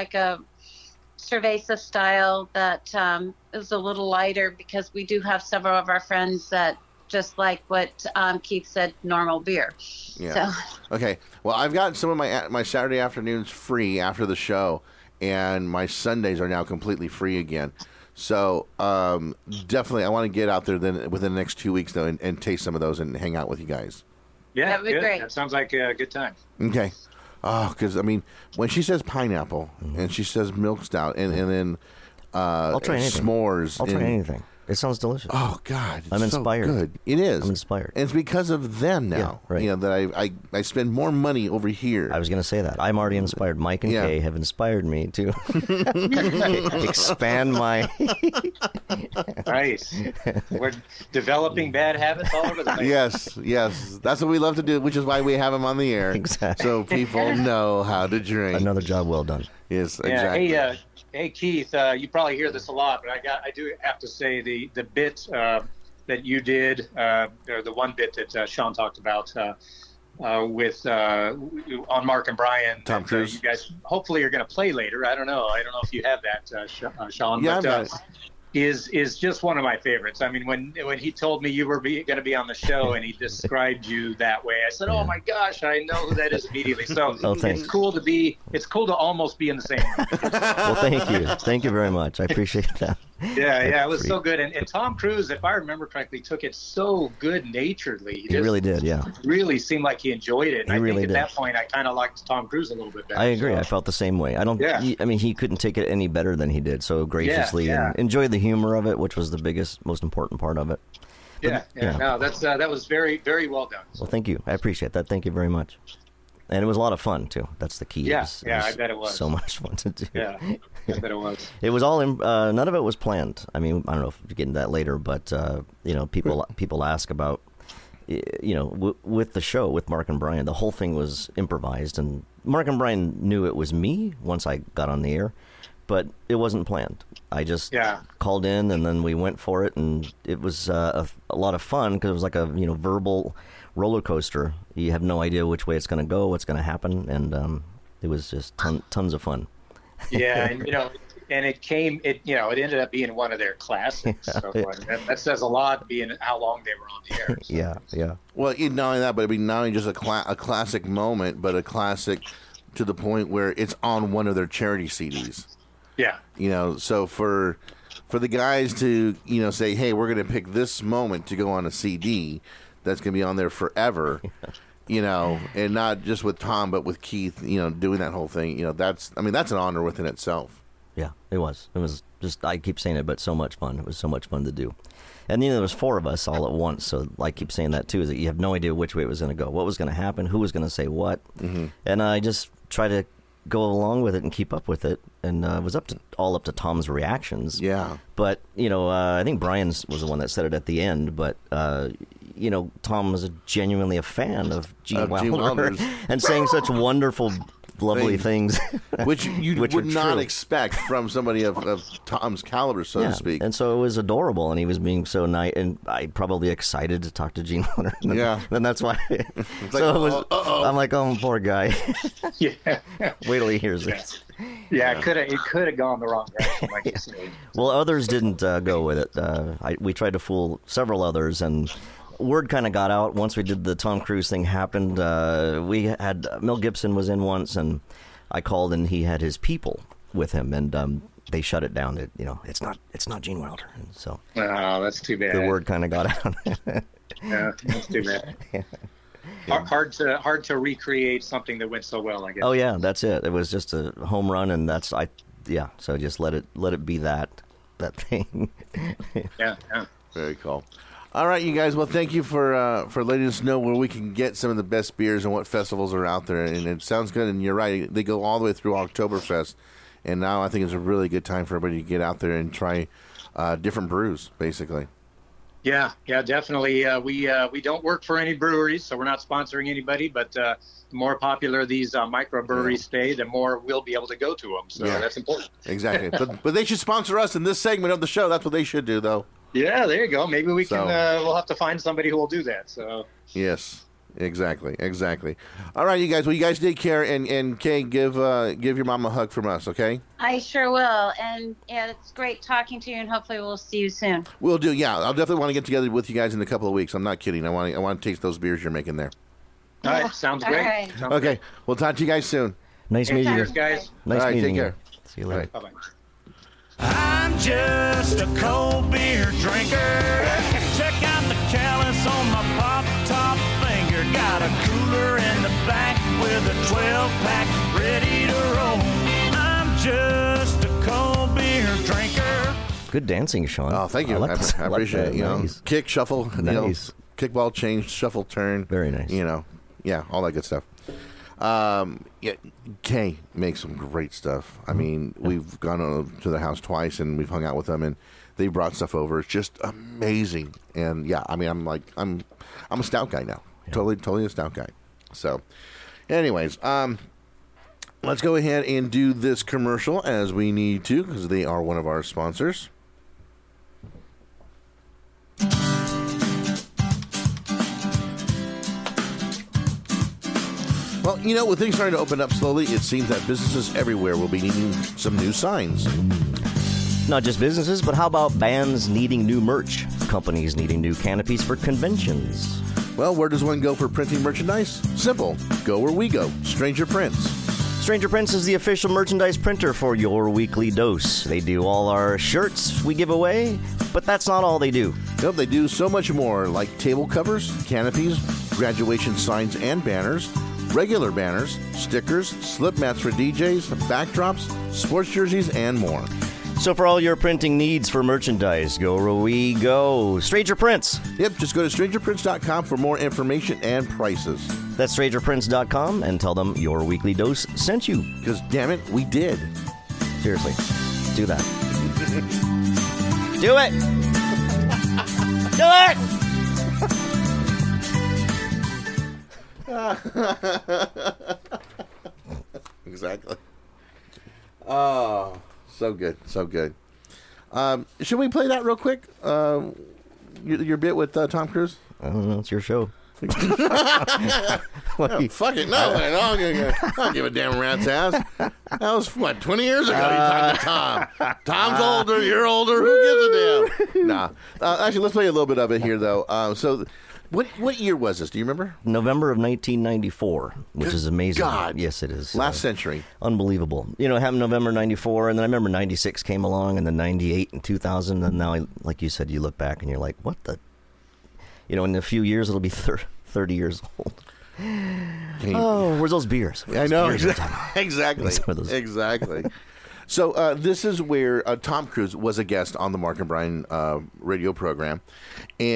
cerveza style that is a little lighter, because we do have several of our friends that just like what Keith said, normal beer. Yeah. So. Okay. Well, I've got some of my Saturday afternoons free after the show, and my Sundays are now completely free again. So definitely, I want to get out there then within the next 2 weeks though, and taste some of those and hang out with you guys. Yeah, that'd be great. That sounds like a good time. Okay. Oh, because I mean, when she says pineapple and she says milk stout and then I'll try anything. S'mores. I'll try anything. It sounds delicious. Oh God, I'm inspired. So good. It is. I'm inspired. And it's because of them now. Yeah, right. You know that I spend more money over here. I was going to say that. I'm already inspired. Mike and Kay have inspired me to expand my. Nice. We're developing bad habits all over the place. Yes. That's what we love to do, which is why we have them on the air. Exactly. So people know how to drink. Another job well done. Yes, yeah, exactly. Hey Keith, you probably hear this a lot, but I do have to say the bit that you did, or the one bit that Sean talked about with on Mark and Brian. Tom Cruise. You guys hopefully are going to play later. I don't know if you have that, Sean. Yeah, but, is just one of my favorites. I mean, when he told me you were going to be on the show and he described you that way, I said, "Oh my gosh, I know who that is immediately." So it's cool to almost be in the same room. Well, thank you very much. I appreciate that. Yeah, it was so good. And Tom Cruise, if I remember correctly, took it so good-naturedly. He really did, yeah. Really seemed like he enjoyed it. And he really did. At that point, I kind of liked Tom Cruise a little bit better. I agree. So. I felt the same way. He couldn't take it any better than he did, so graciously, and enjoyed the humor of it, which was the most important part of it. But, no, that was very, very well done. Well, thank you. I appreciate that. Thank you very much. And it was a lot of fun, too. That's the key. Yeah, I bet it was. So much fun to do. Yeah, I bet it was. It was all, none of it was planned. I mean, I don't know if we get into that later, but, people ask about, with the show, with Mark and Brian, the whole thing was improvised. And Mark and Brian knew it was me once I got on the air, but it wasn't planned. I just called in, and then we went for it, and it was a lot of fun because it was like a verbal roller coaster. You have no idea which way it's going to go, what's going to happen, and it was just tons of fun. Yeah, and it ended up being one of their classics. So that says a lot, being how long they were on the air. So. Yeah. Well, not only that, but it'd be not only just a classic moment, but a classic to the point where it's on one of their charity CDs. Yeah. So for the guys to, say, hey, we're going to pick this moment to go on a CD that's going to be on there forever, and not just with Tom, but with Keith, doing that whole thing, that's an honor within itself. Yeah, it was. It was just, I keep saying it, but so much fun. It was so much fun to do. And, there was 4 of us all at once, so I keep saying that, too, is that you have no idea which way it was going to go, what was going to happen, who was going to say what. Mm-hmm. And I just try to go along with it and keep up with it, and it was all up to Tom's reactions. Yeah. But I think Brian was the one that said it at the end. But Tom was genuinely a fan of Gene Wilder and saying such wonderful, lovely things, which you which would are not true. expect from somebody of Tom's caliber, so to speak. And so it was adorable, and he was being so nice, and I probably excited to talk to Gene Wilder. Yeah. And that's why. I'm like, oh, poor guy. Yeah. Wait till he hears this. Yeah, it could have gone the wrong direction, like you say. Well, others didn't go with it. We tried to fool several others, and word kind of got out once we did the Tom Cruise thing happened. We had Mel Gibson was in once, and I called, and he had his people with him, and they shut it down. It's not Gene Wilder. And so that's too bad. the word kind of got out. Yeah, that's too bad. Hard to recreate something that went so well, I guess. Oh yeah, that's it. It was just a home run, and so just let it be that thing. Yeah. Very cool. All right, you guys. Well, thank you for letting us know where we can get some of the best beers and what festivals are out there. And it sounds good. And you're right; they go all the way through Oktoberfest. And now I think it's a really good time for everybody to get out there and try different brews, basically. Yeah, definitely. We don't work for any breweries, so we're not sponsoring anybody. But the more popular these microbreweries stay, the more we'll be able to go to them. So that's important. Exactly. but they should sponsor us in this segment of the show. That's what they should do, though. Yeah, there you go. Maybe we can. We'll have to find somebody who will do that. So. Yes. Exactly. All right, you guys. Well, you guys take care, and Kay, give your mom a hug from us, okay? I sure will. And yeah, it's great talking to you, and hopefully we'll see you soon. We'll do. Yeah, I'll definitely want to get together with you guys in a couple of weeks. I'm not kidding. I want to taste those beers you're making there. All right, sounds great. All right. Sounds Okay, great. we'll talk to you guys soon. Nice meeting you. Cheers, guys. Nice All right, meeting take you. care. See you later. All right. Bye-bye. I'm just a cold beer drinker. Check out the callus on my pop-top finger. Got a cooler in the back with a 12-pack ready to roll. I'm just a cold beer drinker. Good dancing, Sean. Oh, thank you. I, like this. I I like appreciate that. it. Nice. Kick, shuffle, Nice. Kickball, change, shuffle, turn. Very nice. All that good stuff. Kay makes some great stuff. I mean, we've gone to the house twice and we've hung out with them, and they brought stuff over. It's just amazing. And I'm a stout guy now. Yeah. Totally a stout guy. So, anyways, let's go ahead and do this commercial as we need to, because they are one of our sponsors. Well, with things starting to open up slowly, it seems that businesses everywhere will be needing some new signs. Not just businesses, but how about bands needing new merch? Companies needing new canopies for conventions. Well, where does one go for printing merchandise? Simple. Go where we go. Stranger Prints. Stranger Prints is the official merchandise printer for Your Weekly Dose. They do all our shirts we give away, but that's not all they do. Nope, they do so much more, like table covers, canopies, graduation signs and banners, regular banners, stickers, slip mats for DJs, backdrops, sports jerseys, and more. So for all your printing needs for merchandise, go where we go. Stranger Prints. Yep, just go to strangerprints.com for more information and prices. That's strangerprints.com and tell them Your Weekly Dose sent you. Because, damn it, we did. Seriously, do that. Do it! Do it! Exactly. Oh, so good, so good. Should we play that real quick? Your bit with Tom Cruise? I don't know. It's your show. Oh, fuck it, no, man. I don't give a damn rat's ass. That was, 20 years ago you talked to Tom. Tom's older, you're older, who gives a damn? Nah. Actually, let's play a little bit of it here, though. So, what year was this? Do you remember? November of 1994, which is amazing. God. Yes, it is. Last century. Unbelievable. It happened November 94, and then I remember 96 came along, and then 98 and 2000, and now, like you said, you look back and you're like, what the? In a few years, it'll be 30 years old. Oh, where's those beers? I know. Beers Exactly. Exactly. So this is where Tom Cruise was a guest on the Mark and Brian radio program.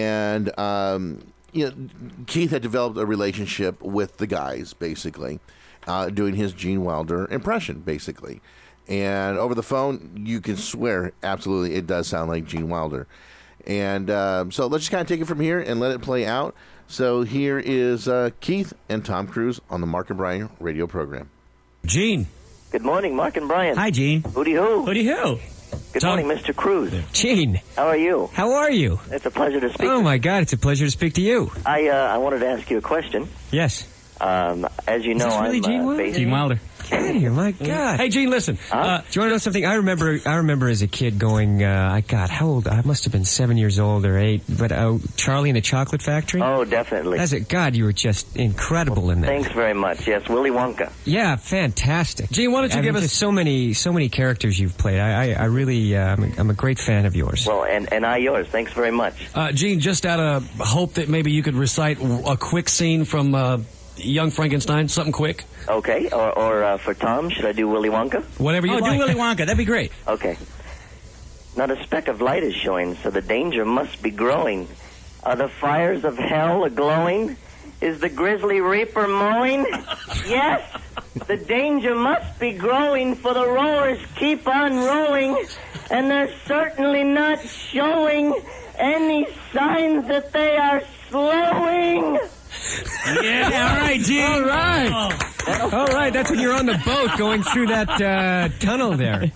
And, Keith had developed a relationship with the guys, basically. doing his Gene Wilder impression, basically. And over the phone, you can swear, absolutely, it does sound like Gene Wilder. And so let's just kind of take it from here and let it play out. So here is Keith and Tom Cruise on the Mark and Brian radio program. Gene. Good morning, Mark and Brian. Hi, Gene. Hooty hoo. Hooty hoo. Good morning, Mr. Cruz. Gene. How are you? How are you? It's a pleasure to speak. Oh, my God, it's a pleasure to speak to you. I wanted to ask you a question. Yes. As you know, Is this really I'm Gene Wilder? Gene Wilder. Get out of here, my God. Hey, Gene, listen. Do you want to know something? I remember as a kid going, how old? I must have been 7 years old or 8. But Charlie and the Chocolate Factory? Oh, definitely. That's it. God, you were just incredible in that. Thanks very much. Yes, Willy Wonka. Yeah, fantastic. Gene, why don't you give us so many characters you've played? I really, I'm a great fan of yours. Well, and I yours. Thanks very much. Gene, just out of hope that maybe you could recite a quick scene from Young Frankenstein, something quick. Okay, or for Tom, should I do Willy Wonka? Whatever you like. do Willy Wonka. That'd be great. Okay. Not a speck of light is showing, so the danger must be growing. Are the fires of hell a-glowing? Is the grisly reaper mowing? Yes, the danger must be growing, for the roars keep on rolling, and they're certainly not showing any signs that they are slowing. Yeah, all right, Gene. All right. All right, that's when you're on the boat going through that tunnel there.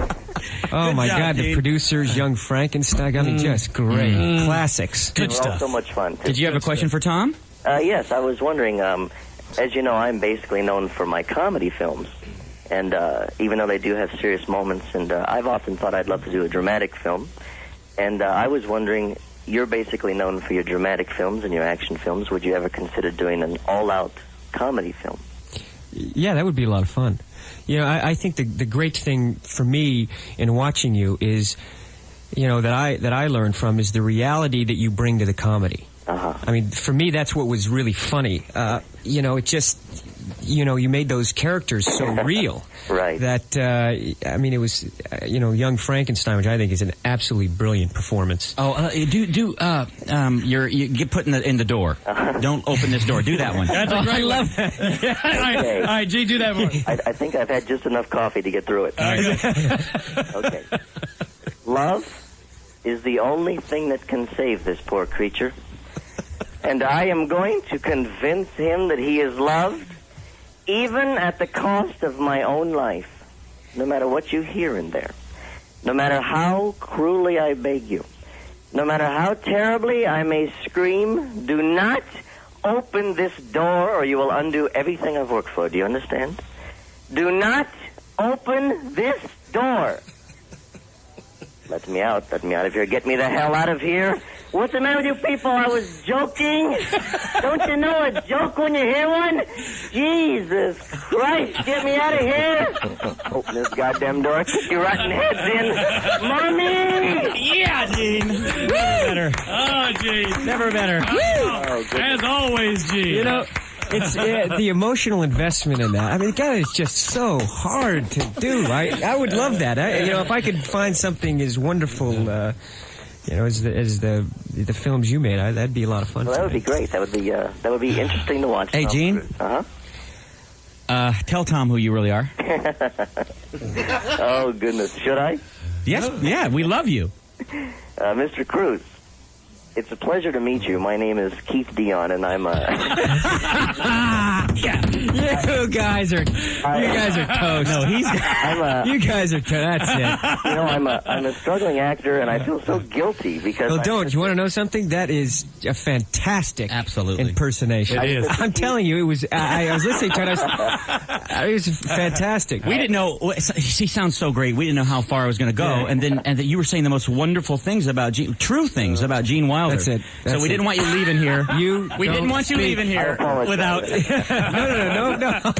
Oh, my God, the producers, Young Frankenstein, I mean, just great. Classics. Good stuff. So much fun. Did you have a question for Tom? Yes, I was wondering, as you know, I'm basically known for my comedy films. And even though they do have serious moments, and I've often thought I'd love to do a dramatic film. And I was wondering, you're basically known for your dramatic films and your action films. Would you ever consider doing an all-out comedy film? Yeah, that would be a lot of fun. You know, I think the great thing for me in watching you is, you know, that I learned from is the reality that you bring to the comedy. Uh-huh. I mean, for me, that's what was really funny. You know, it just, you know, you made those characters so real. Right. That, I mean, it was, you know, Young Frankenstein, which I think is an absolutely brilliant performance. Oh, you get put in the door. Don't open this door. Do that one. That's a great I love that. Okay. All right, G, do that one. I think I've had just enough coffee to get through it. Okay. Love is the only thing that can save this poor creature. And I am going to convince him that he is loved, even at the cost of my own life, no matter what you hear in there, no matter how cruelly I beg you, no matter how terribly I may scream, do not open this door or you will undo everything I've worked for. Do you understand? Do not open this door. Let me out of here. Get me the hell out of here. What's the matter with you people? I was joking. Don't you know a joke when you hear one? Jesus Christ, get me out of here. Open this goddamn door. Kick your rotten heads in. Mommy! Yeah, Gene. Never better. Oh, Gene. Never better. Oh, As always, Gene. You know, it's the emotional investment in that. I mean, God, it's just so hard to do. I would love that. You know, if I could find something as wonderful, you know, as the films you made, that'd be a lot of fun. Well, that would be great. That would be interesting to watch. Hey, Gene. Uh-huh. Tell Tom who you really are. Oh, goodness. Should I? Yes. Yeah, we love you. Mr. Cruz, it's a pleasure to meet you. My name is Keith Dion, and I'm yeah. You guys are toast. No, you guys are toast. That's it. You know, I'm a struggling actor, and I feel so guilty because. Well, don't you want to know something? That is a fantastic, impersonation. It is. I'm telling you, it was. I was listening to it. It was fantastic. We didn't know. He sounds so great. We didn't know how far I was going to go, and that you were saying the most wonderful things about true things about Gene Wilder. That's it. So we didn't want you leaving here. We didn't want you leaving here without. No. For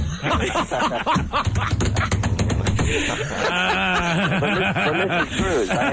Mrs. Cruz, I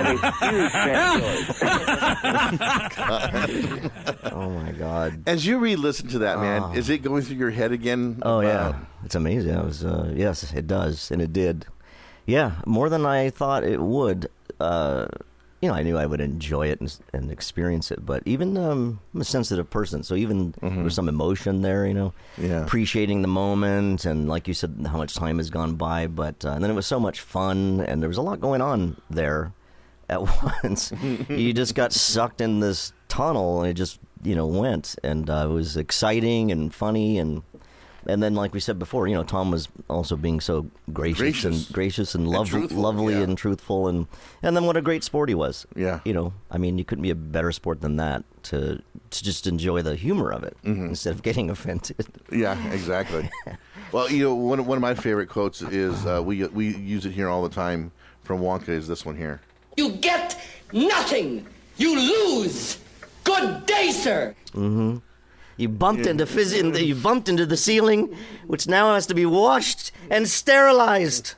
have a huge fan. Oh my God! As you re-listen to that, man, is it going through your head again? Oh yeah, it's amazing. It was yes, it does, and it did. Yeah, more than I thought it would. I knew I would enjoy it and experience it. But even I'm a sensitive person, so even there's some emotion there, appreciating the moment, and like you said, how much time has gone by. But and then it was so much fun, and there was a lot going on there at once. You just got sucked in this tunnel, and it just went, and it was exciting and funny, and then like we said before, Tom was also being so gracious and lovely and truthful, and then what a great sport he was. Yeah, I mean, you couldn't be a better sport than that to just enjoy the humor of it instead of getting offended. Yeah, exactly. Well, one of my favorite quotes is we use it here all the time from Wonka. Is this one here? You get nothing. You lose. Good day, sir. Mm-hmm. You bumped into the ceiling, which now has to be washed and sterilized.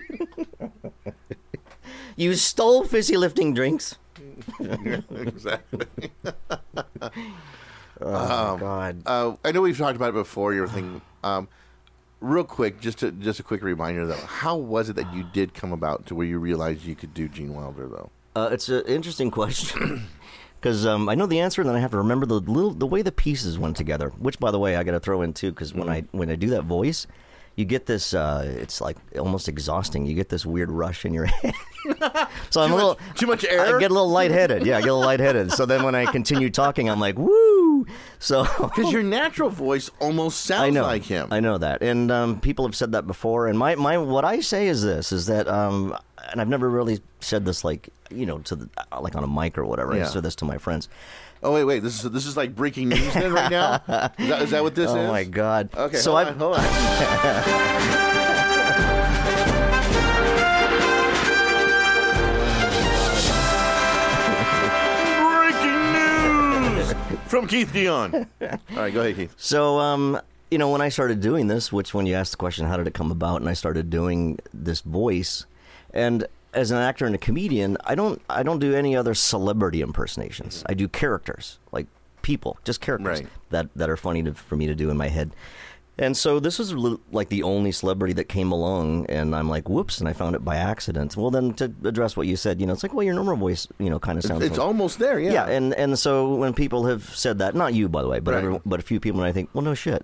You stole fizzy lifting drinks. Exactly. Oh God! I know we've talked about it before. Your thing, real quick, just a quick reminder though. How was it that you did come about to where you realized you could do Gene Wilder though? It's an interesting question. Because I know the answer, and then I have to remember the way the pieces went together. Which, by the way, I got to throw in too. Because when I do that voice, you get this. It's like almost exhausting. You get this weird rush in your head. So I'm too much air. I get a little lightheaded. Yeah, I get a little lightheaded. So then when I continue talking, I'm like, woo. So because your natural voice almost sounds like him. I know that, and people have said that before. And my what I say is this: is that and I've never really said this like like on a mic or whatever. Yeah. I said this to my friends. Oh wait! This is like breaking news then right now. Is that what this is? Oh my God! Okay, so hold on. Breaking news from Keith Dion. All right, go ahead, Keith. So when I started doing this, which when you asked the question, how did it come about, and I started doing this voice, and as an actor and a comedian, I don't do any other celebrity impersonations. I do characters, like people, just characters that are funny for me to do in my head. And so this was like the only celebrity that came along, and I'm like, whoops, and I found it by accident. Well, then to address what you said, it's like, well, your normal voice, kind of sounds. It's almost there, yeah. Yeah, and so when people have said that, not you, by the way, but but a few people, and I think, well, no shit.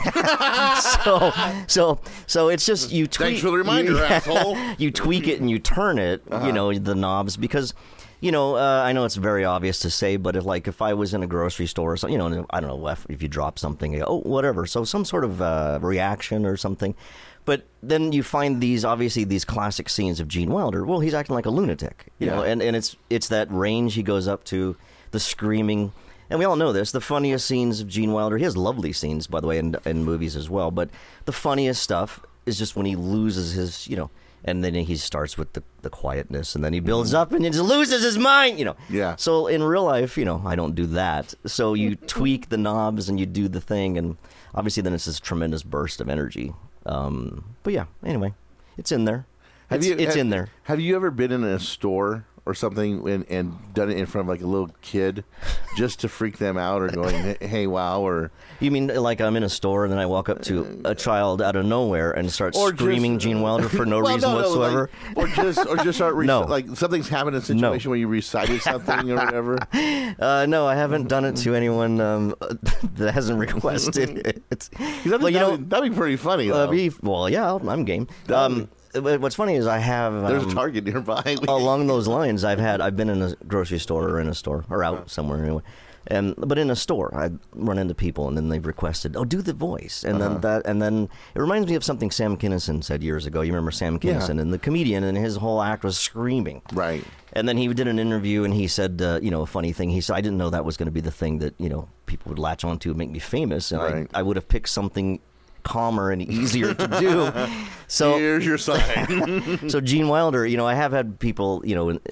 so it's just you tweak. Thanks for the reminder, asshole. You tweak it and you turn it, the knobs, because I know it's very obvious to say, but if I was in a grocery store or something, I don't know if you drop something, you go, oh, whatever, so some sort of reaction or something. But then you find these classic scenes of Gene Wilder. Well, he's acting like a lunatic, you know, and it's that range he goes up to, the screaming. And we all know this. The funniest scenes of Gene Wilder, he has lovely scenes, by the way, in movies as well. But the funniest stuff is just when he loses his, and then he starts with the quietness, and then he builds up and he just loses his mind, Yeah. So in real life, I don't do that. So you tweak the knobs and you do the thing, and obviously then it's this tremendous burst of energy. But yeah, anyway, it's in there. It's in there. Have you ever been in a store or something and done it in front of like a little kid just to freak them out, or going, hey, wow? Or you mean like I'm in a store and then I walk up to a child out of nowhere and start screaming Gene Wilder for no reason whatsoever? Or just start like something's happened in a situation where you recited something or whatever? No, I haven't done it to anyone that hasn't requested it. That'd be pretty funny, though. Well, yeah, I'm game. What's funny is I have there's a Target nearby. Along those lines, I've been in a grocery store or in a store or out somewhere anyway, but in a store I run into people and then they've requested, do the voice, and then it reminds me of something Sam Kinison said years ago. You remember Sam Kinison, and the comedian, and his whole act was screaming, right? And then he did an interview and he said, a funny thing. He said, I didn't know that was going to be the thing that people would latch onto and make me famous, and I would have picked something calmer and easier to do. So here's your sign. So Gene Wilder, I have had people,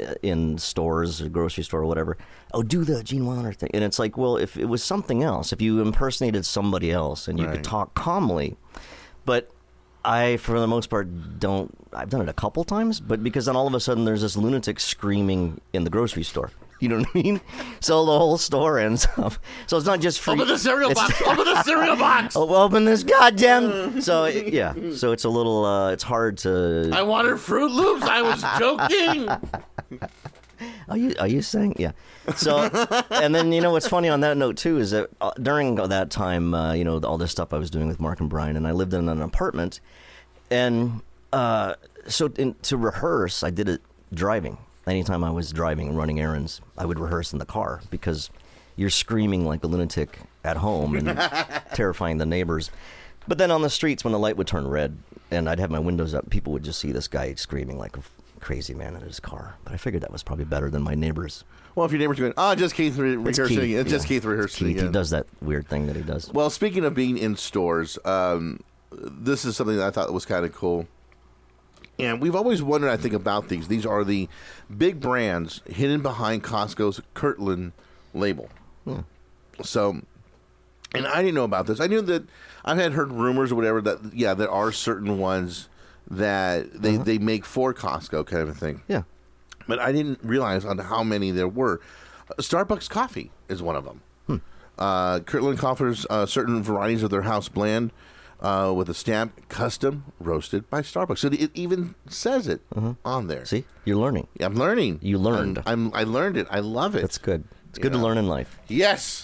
in stores or grocery store or whatever, do the Gene Wilder thing. And it's like, well, if it was something else, if you impersonated somebody else and you could talk calmly, but I, for the most part, I've done it a couple times, but because then all of a sudden there's this lunatic screaming in the grocery store. You know what I mean? So the whole store ends up. So it's not just free. Open the cereal box! Open the cereal box! Open this goddamn. So yeah. So it's a little. It's hard to. I wanted Fruit Loops. I was joking. Are you saying? Yeah. So, and then, what's funny on that note, too, is that during that time, all this stuff I was doing with Mark and Brian, and I lived in an apartment, and to rehearse, I did it driving. Anytime I was driving and running errands, I would rehearse in the car because you're screaming like a lunatic at home and terrifying the neighbors. But then on the streets, when the light would turn red and I'd have my windows up, people would just see this guy screaming like a crazy man in his car. But I figured that was probably better than my neighbors. Well, if your neighbors are going, just Keith rehearsing. It's just Keith rehearsing. He does that weird thing that he does. Well, speaking of being in stores, this is something that I thought was kind of cool. And we've always wondered, I think, about these. These are the big brands hidden behind Costco's Kirkland label. So, and I didn't know about this. I knew that I had heard rumors or whatever that, there are certain ones that they make for Costco kind of a thing. Yeah. But I didn't realize on how many there were. Starbucks coffee is one of them. Kirkland offers certain varieties of their house blend with a stamp, custom roasted by Starbucks. So it even says it on there. See, you're learning. I'm learning. You learned. I learned it. I love it. That's good. It's good to learn in life. Yes.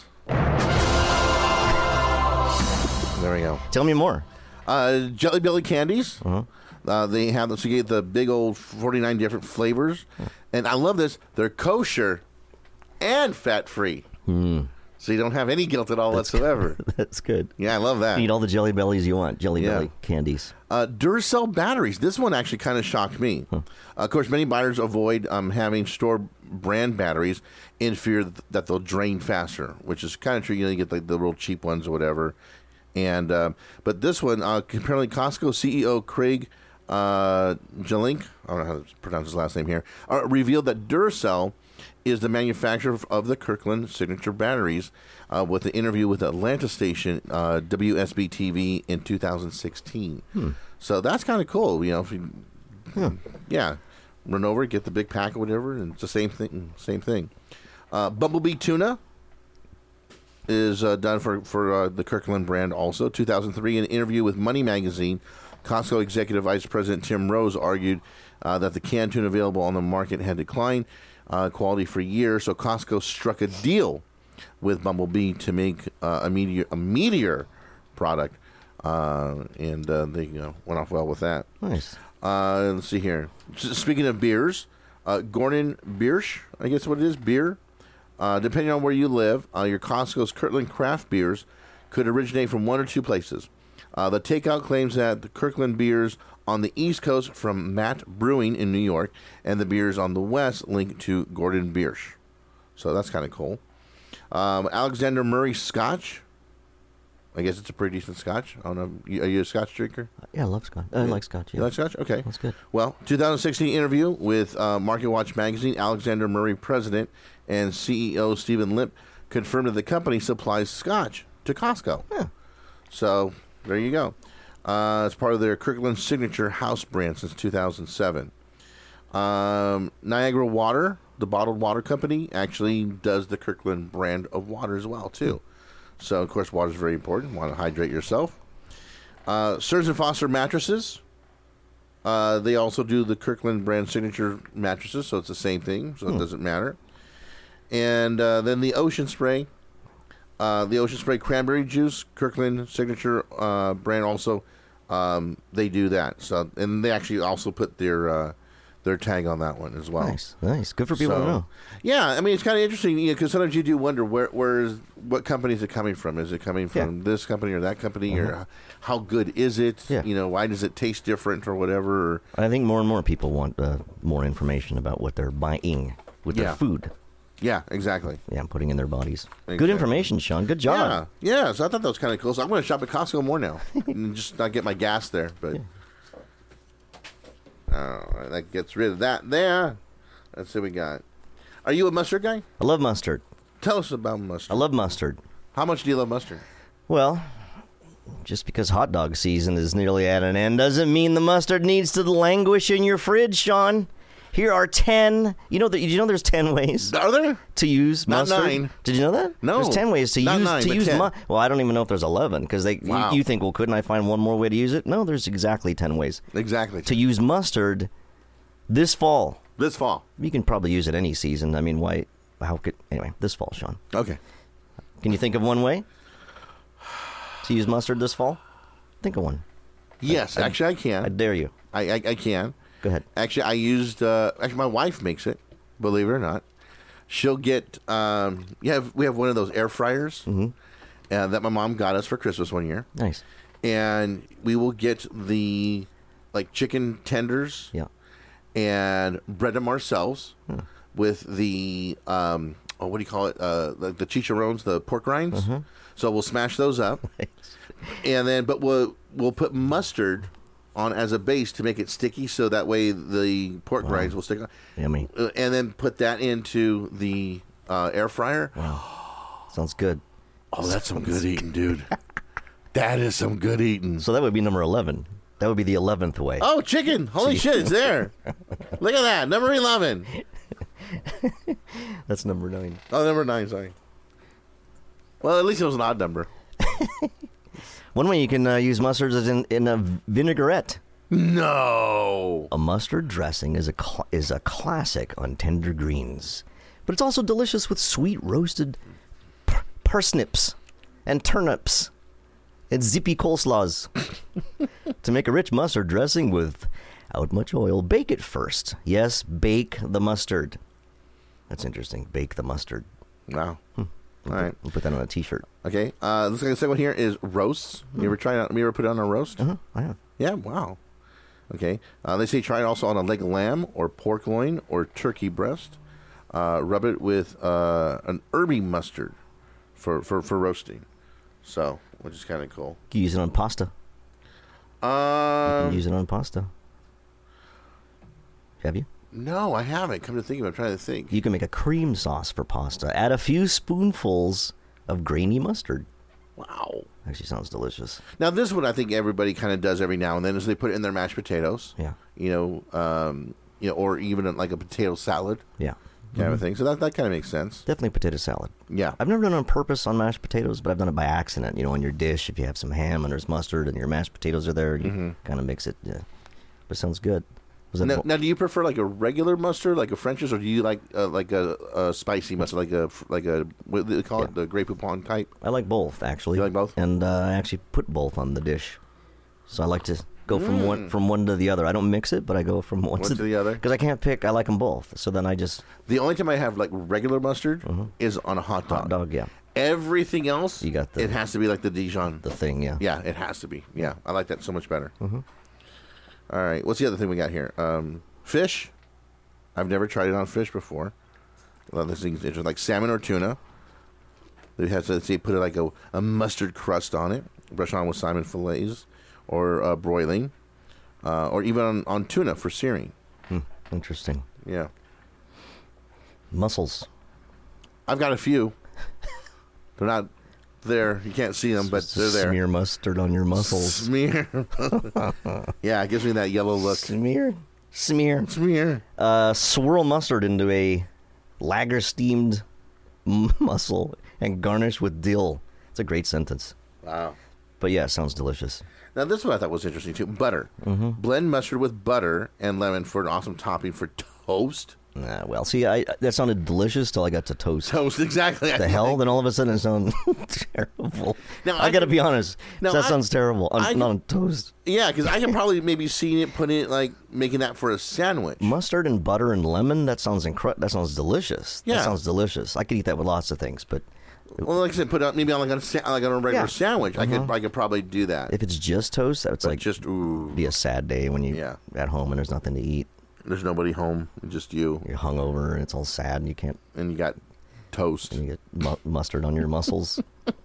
There we go. Tell me more. Jelly Belly candies. They have so you get the big old 49 different flavors, and I love this. They're kosher and fat free. So you don't have any guilt at all whatsoever. That's good. Yeah, I love that. Eat all the Jelly Bellies you want. Jelly Belly candies. Duracell batteries. This one actually kind of shocked me. Of course, many buyers avoid having store brand batteries in fear that they'll drain faster, which is kind of true. You get like the real cheap ones or whatever. And but this one, apparently Costco CEO Craig Jelinek, I don't know how to pronounce his last name here, revealed that Duracell is the manufacturer of the Kirkland signature batteries with an interview with Atlanta station WSB TV in 2016. So that's kind of cool. If you, run over, get the big pack or whatever, and it's the same thing. Bumblebee tuna is done for the Kirkland brand also. 2003, in an interview with Money Magazine, Costco Executive Vice President Tim Rose argued that the canned tuna available on the market had declined quality for years, so Costco struck a deal with Bumblebee to make a Meteor product, and they went off well with that. Nice. Let's see here. Speaking of beers, Gordon Biersch, I guess what it is, beer. Depending on where you live, your Costco's Kirkland craft beers could originate from one or two places. The takeout claims that the Kirkland beers on the East Coast from Matt Brewing in New York, and the beers on the West link to Gordon Biersch. So that's kind of cool. Alexander Murray Scotch. I guess it's a pretty decent Scotch. I don't know. Are you a Scotch drinker? Yeah, I love Scotch. I like Scotch. Yeah. You like Scotch? Okay. That's good. Well, 2016 interview with Market Watch magazine, Alexander Murray president and CEO Stephen Limp confirmed that the company supplies Scotch to Costco. Yeah. So there you go. It's part of their Kirkland signature house brand since 2007. Niagara Water, the bottled water company, actually does the Kirkland brand of water as well, too. So, of course, water is very important. You want to hydrate yourself. Stearns & Foster mattresses. They also do the Kirkland brand signature mattresses, so it's the same thing, so it doesn't matter. And then the Ocean Spray. The Ocean Spray cranberry juice, Kirkland signature brand also, they do that. So, and they actually also put their tag on that one as well. Nice. Good for people to know. Yeah, I mean, it's kind of interesting, because sometimes you do wonder what company is it coming from? Is it coming from this company or that company, or how good is it? Yeah. Why does it taste different or whatever? I think more and more people want more information about what they're buying with their food. Yeah, exactly. Yeah, I'm putting in their bodies. Exactly. Good information, Sean. Good job. Yeah. So I thought that was kind of cool. So I'm going to shop at Costco more now and just not get my gas there. But that gets rid of that there. Let's see what we got. Are you a mustard guy? I love mustard. Tell us about mustard. I love mustard. How much do you love mustard? Well, just because hot dog season is nearly at an end doesn't mean the mustard needs to languish in your fridge, Sean. Here are 10. Did you know there's 10 ways? Are there? To use mustard? Not 9. Did you know that? No. There's 10 ways to Not use 9, to but use 10. Well, I don't even know if there's 11 because you think, well, couldn't I find one more way to use it? No, there's exactly 10 ways. Exactly. To use mustard this fall. This fall. You can probably use it any season. I mean, why? How could? Anyway, this fall, Sean. Okay. Can you think of one way to use mustard this fall? Think of one. Yes, actually, I can. I dare you. I can. Go ahead. Actually, I used. Actually, my wife makes it. Believe it or not, she'll get. We have one of those air fryers that my mom got us for Christmas one year. Nice. And we will get the chicken tenders. Yeah. And bread them ourselves with the what do you call it? The chicharrones, the pork rinds. So we'll smash those up, and then but we'll put mustard on as a base to make it sticky, so that way the pork rinds will stick on. Yummy. And then put that into the air fryer. Wow, sounds good. Oh, that's some good eating, dude. That is some good eating. So that would be number 11. That would be the 11th way. Oh, chicken! Holy shit, it's there. Look at that, number 11. That's number 9. Oh, number 9. Sorry. Well, at least it was an odd number. One way you can use mustard is in a vinaigrette. No. A mustard dressing is a classic on tender greens, but it's also delicious with sweet roasted parsnips and turnips and zippy coleslaws. To make a rich mustard dressing without much oil, bake it first. Yes, bake the mustard. That's interesting. Bake the mustard. Wow. All right. We'll put that on a T-shirt. Okay. The second one here is roasts. You ever try it? You ever put it on a roast? I have. Yeah. Wow. Okay. They say try it also on a leg of lamb or pork loin or turkey breast. Rub it with an herby mustard for roasting. So, which is kind of cool. You can use it on pasta. You can use it on pasta. Have you? No, I haven't. Come to think of it, I'm trying to think. You can make a cream sauce for pasta. Add a few spoonfuls of grainy mustard. Wow. Actually sounds delicious. Now, this one I think everybody kind of does every now and then is they put it in their mashed potatoes. Yeah. Or even like a potato salad. Yeah. Kind of thing. So that kind of makes sense. Definitely potato salad. Yeah. I've never done it on purpose on mashed potatoes, but I've done it by accident. On your dish, if you have some ham and there's mustard and your mashed potatoes are there, you kind of mix it. Yeah. But it sounds good. Now, do you prefer like a regular mustard, like a French's, or do you like a spicy mustard, like a what do they call it, the Grey Poupon type? I like both, actually. You like both? And I actually put both on the dish. So I like to go from one to the other. I don't mix it, but I go from one to the other. Because I can't pick. I like them both. So then I just... The only time I have like regular mustard is on a hot dog. Hot dog, yeah. Everything else, you got it has to be like the Dijon. The thing, yeah. Yeah, it has to be. Yeah, I like that so much better. All right, what's the other thing we got here? Fish. I've never tried it on fish before. Well, this thing's interesting, like salmon or tuna. They have to put like a mustard crust on it, brush on with salmon fillets, or broiling, or even on tuna for searing. Interesting. Yeah. Mussels. I've got a few. They're not there. You can't see them, but they're there. Smear mustard on your mussels. Smear. Yeah, it gives me that yellow look. Smear. Swirl mustard into a lager-steamed mussel and garnish with dill. It's a great sentence. Wow. But yeah, it sounds delicious. Now, this one I thought was interesting, too. Butter. Blend mustard with butter and lemon for an awesome topping for toast. Well, see, that sounded delicious till I got to toast. Toast, exactly. Then all of a sudden it sounded terrible. Now, I got to be honest. That sounds terrible. Not on toast. Yeah, because I can probably maybe see it, putting it, like, making that for a sandwich. Mustard and butter and lemon, that sounds that sounds delicious. Yeah. That sounds delicious. I could eat that with lots of things, but... Well, like I said, put it maybe on like a regular sandwich. I could probably do that. If it's just toast, that's like just be a sad day when you're at home and there's nothing to eat. There's nobody home, just you. You're hungover and it's all sad and you can't. And you got toast. And you get mustard on your muscles.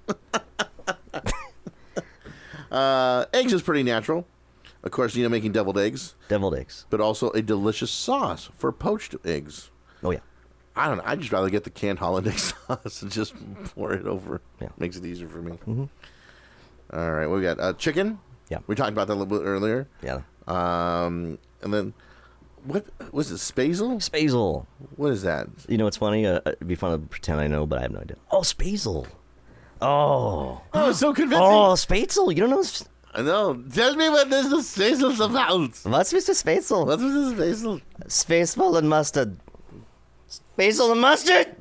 Eggs is pretty natural. Of course, making deviled eggs. Deviled eggs. But also a delicious sauce for poached eggs. Oh, yeah. I don't know. I'd just rather get the canned hollandaise sauce and just pour it over. Yeah. Makes it easier for me. All right. What we got? Chicken. Yeah. We talked about that a little bit earlier. Yeah. And then, what was it? Spazel? Spazel. What is that? It's funny. It'd be fun to pretend I know, but I have no idea. Oh, Spazel. Oh. Oh, it's so convincing. Oh, Spazel. You don't know? I know. Tell me what this Spazel's about. What's Mr. Spazel? What's Mr. Spazel? Spaceful and mustard. Basil and mustard.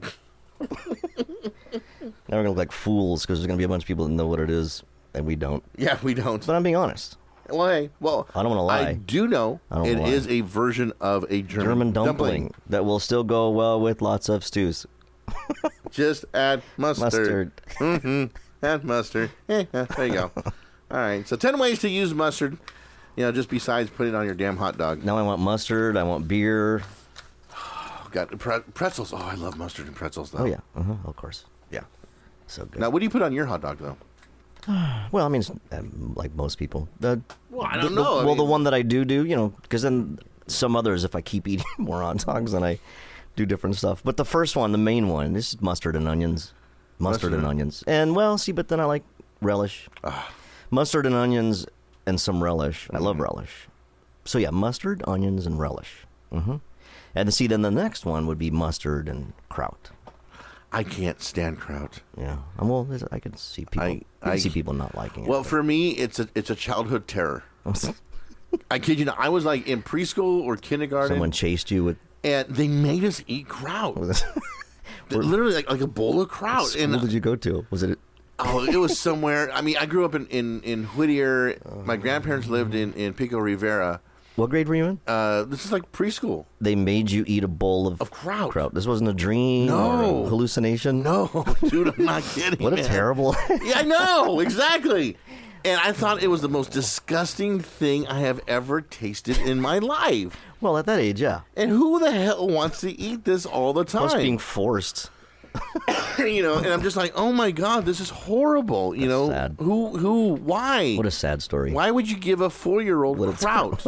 Now we're gonna look like fools because there's gonna be a bunch of people that know what it is, and we don't. Yeah, we don't. But I'm being honest. Well, hey, I don't want to lie. I do know it is a version of a German dumpling that will still go well with lots of stews. Just add mustard. Add mustard. There you go. All right. So 10 ways to use mustard. Just besides putting it on your damn hot dog. Now I want mustard. I want beer. Got pretzels. Oh, I love mustard and pretzels, though. Oh, yeah. Of course. Yeah. So good. Now, what do you put on your hot dog, though? Well, I mean, like most people. I don't know. The one that I do, because then some others, if I keep eating more hot dogs, then I do different stuff. But the first one, the main one, this is mustard and onions. Mustard and onions. And, but then I like relish. Mustard and onions and some relish. I love relish. So, yeah, mustard, onions, and relish. And then the next one would be mustard and kraut. I can't stand kraut. Yeah, I can see people. I see people not liking it. Well, for me, it's a childhood terror. I kid you not. I was like in preschool or kindergarten. Someone chased you with, and they made us eat kraut. Literally, like a bowl of kraut. What school did you go to? Was it? Oh, it was somewhere. I mean, I grew up in Whittier. My grandparents lived in Pico Rivera. What grade were you in? This is like preschool. They made you eat a bowl of kraut. This wasn't a dream or a hallucination? No, dude, I'm not kidding. What a terrible... Yeah, I know, exactly. And I thought it was the most disgusting thing I have ever tasted in my life. Well, at that age, yeah. And who the hell wants to eat this all the time? Plus being forced. And I'm just like, oh my God, this is horrible. That's sad. Why? What a sad story. Why would you give a 4-year-old kraut?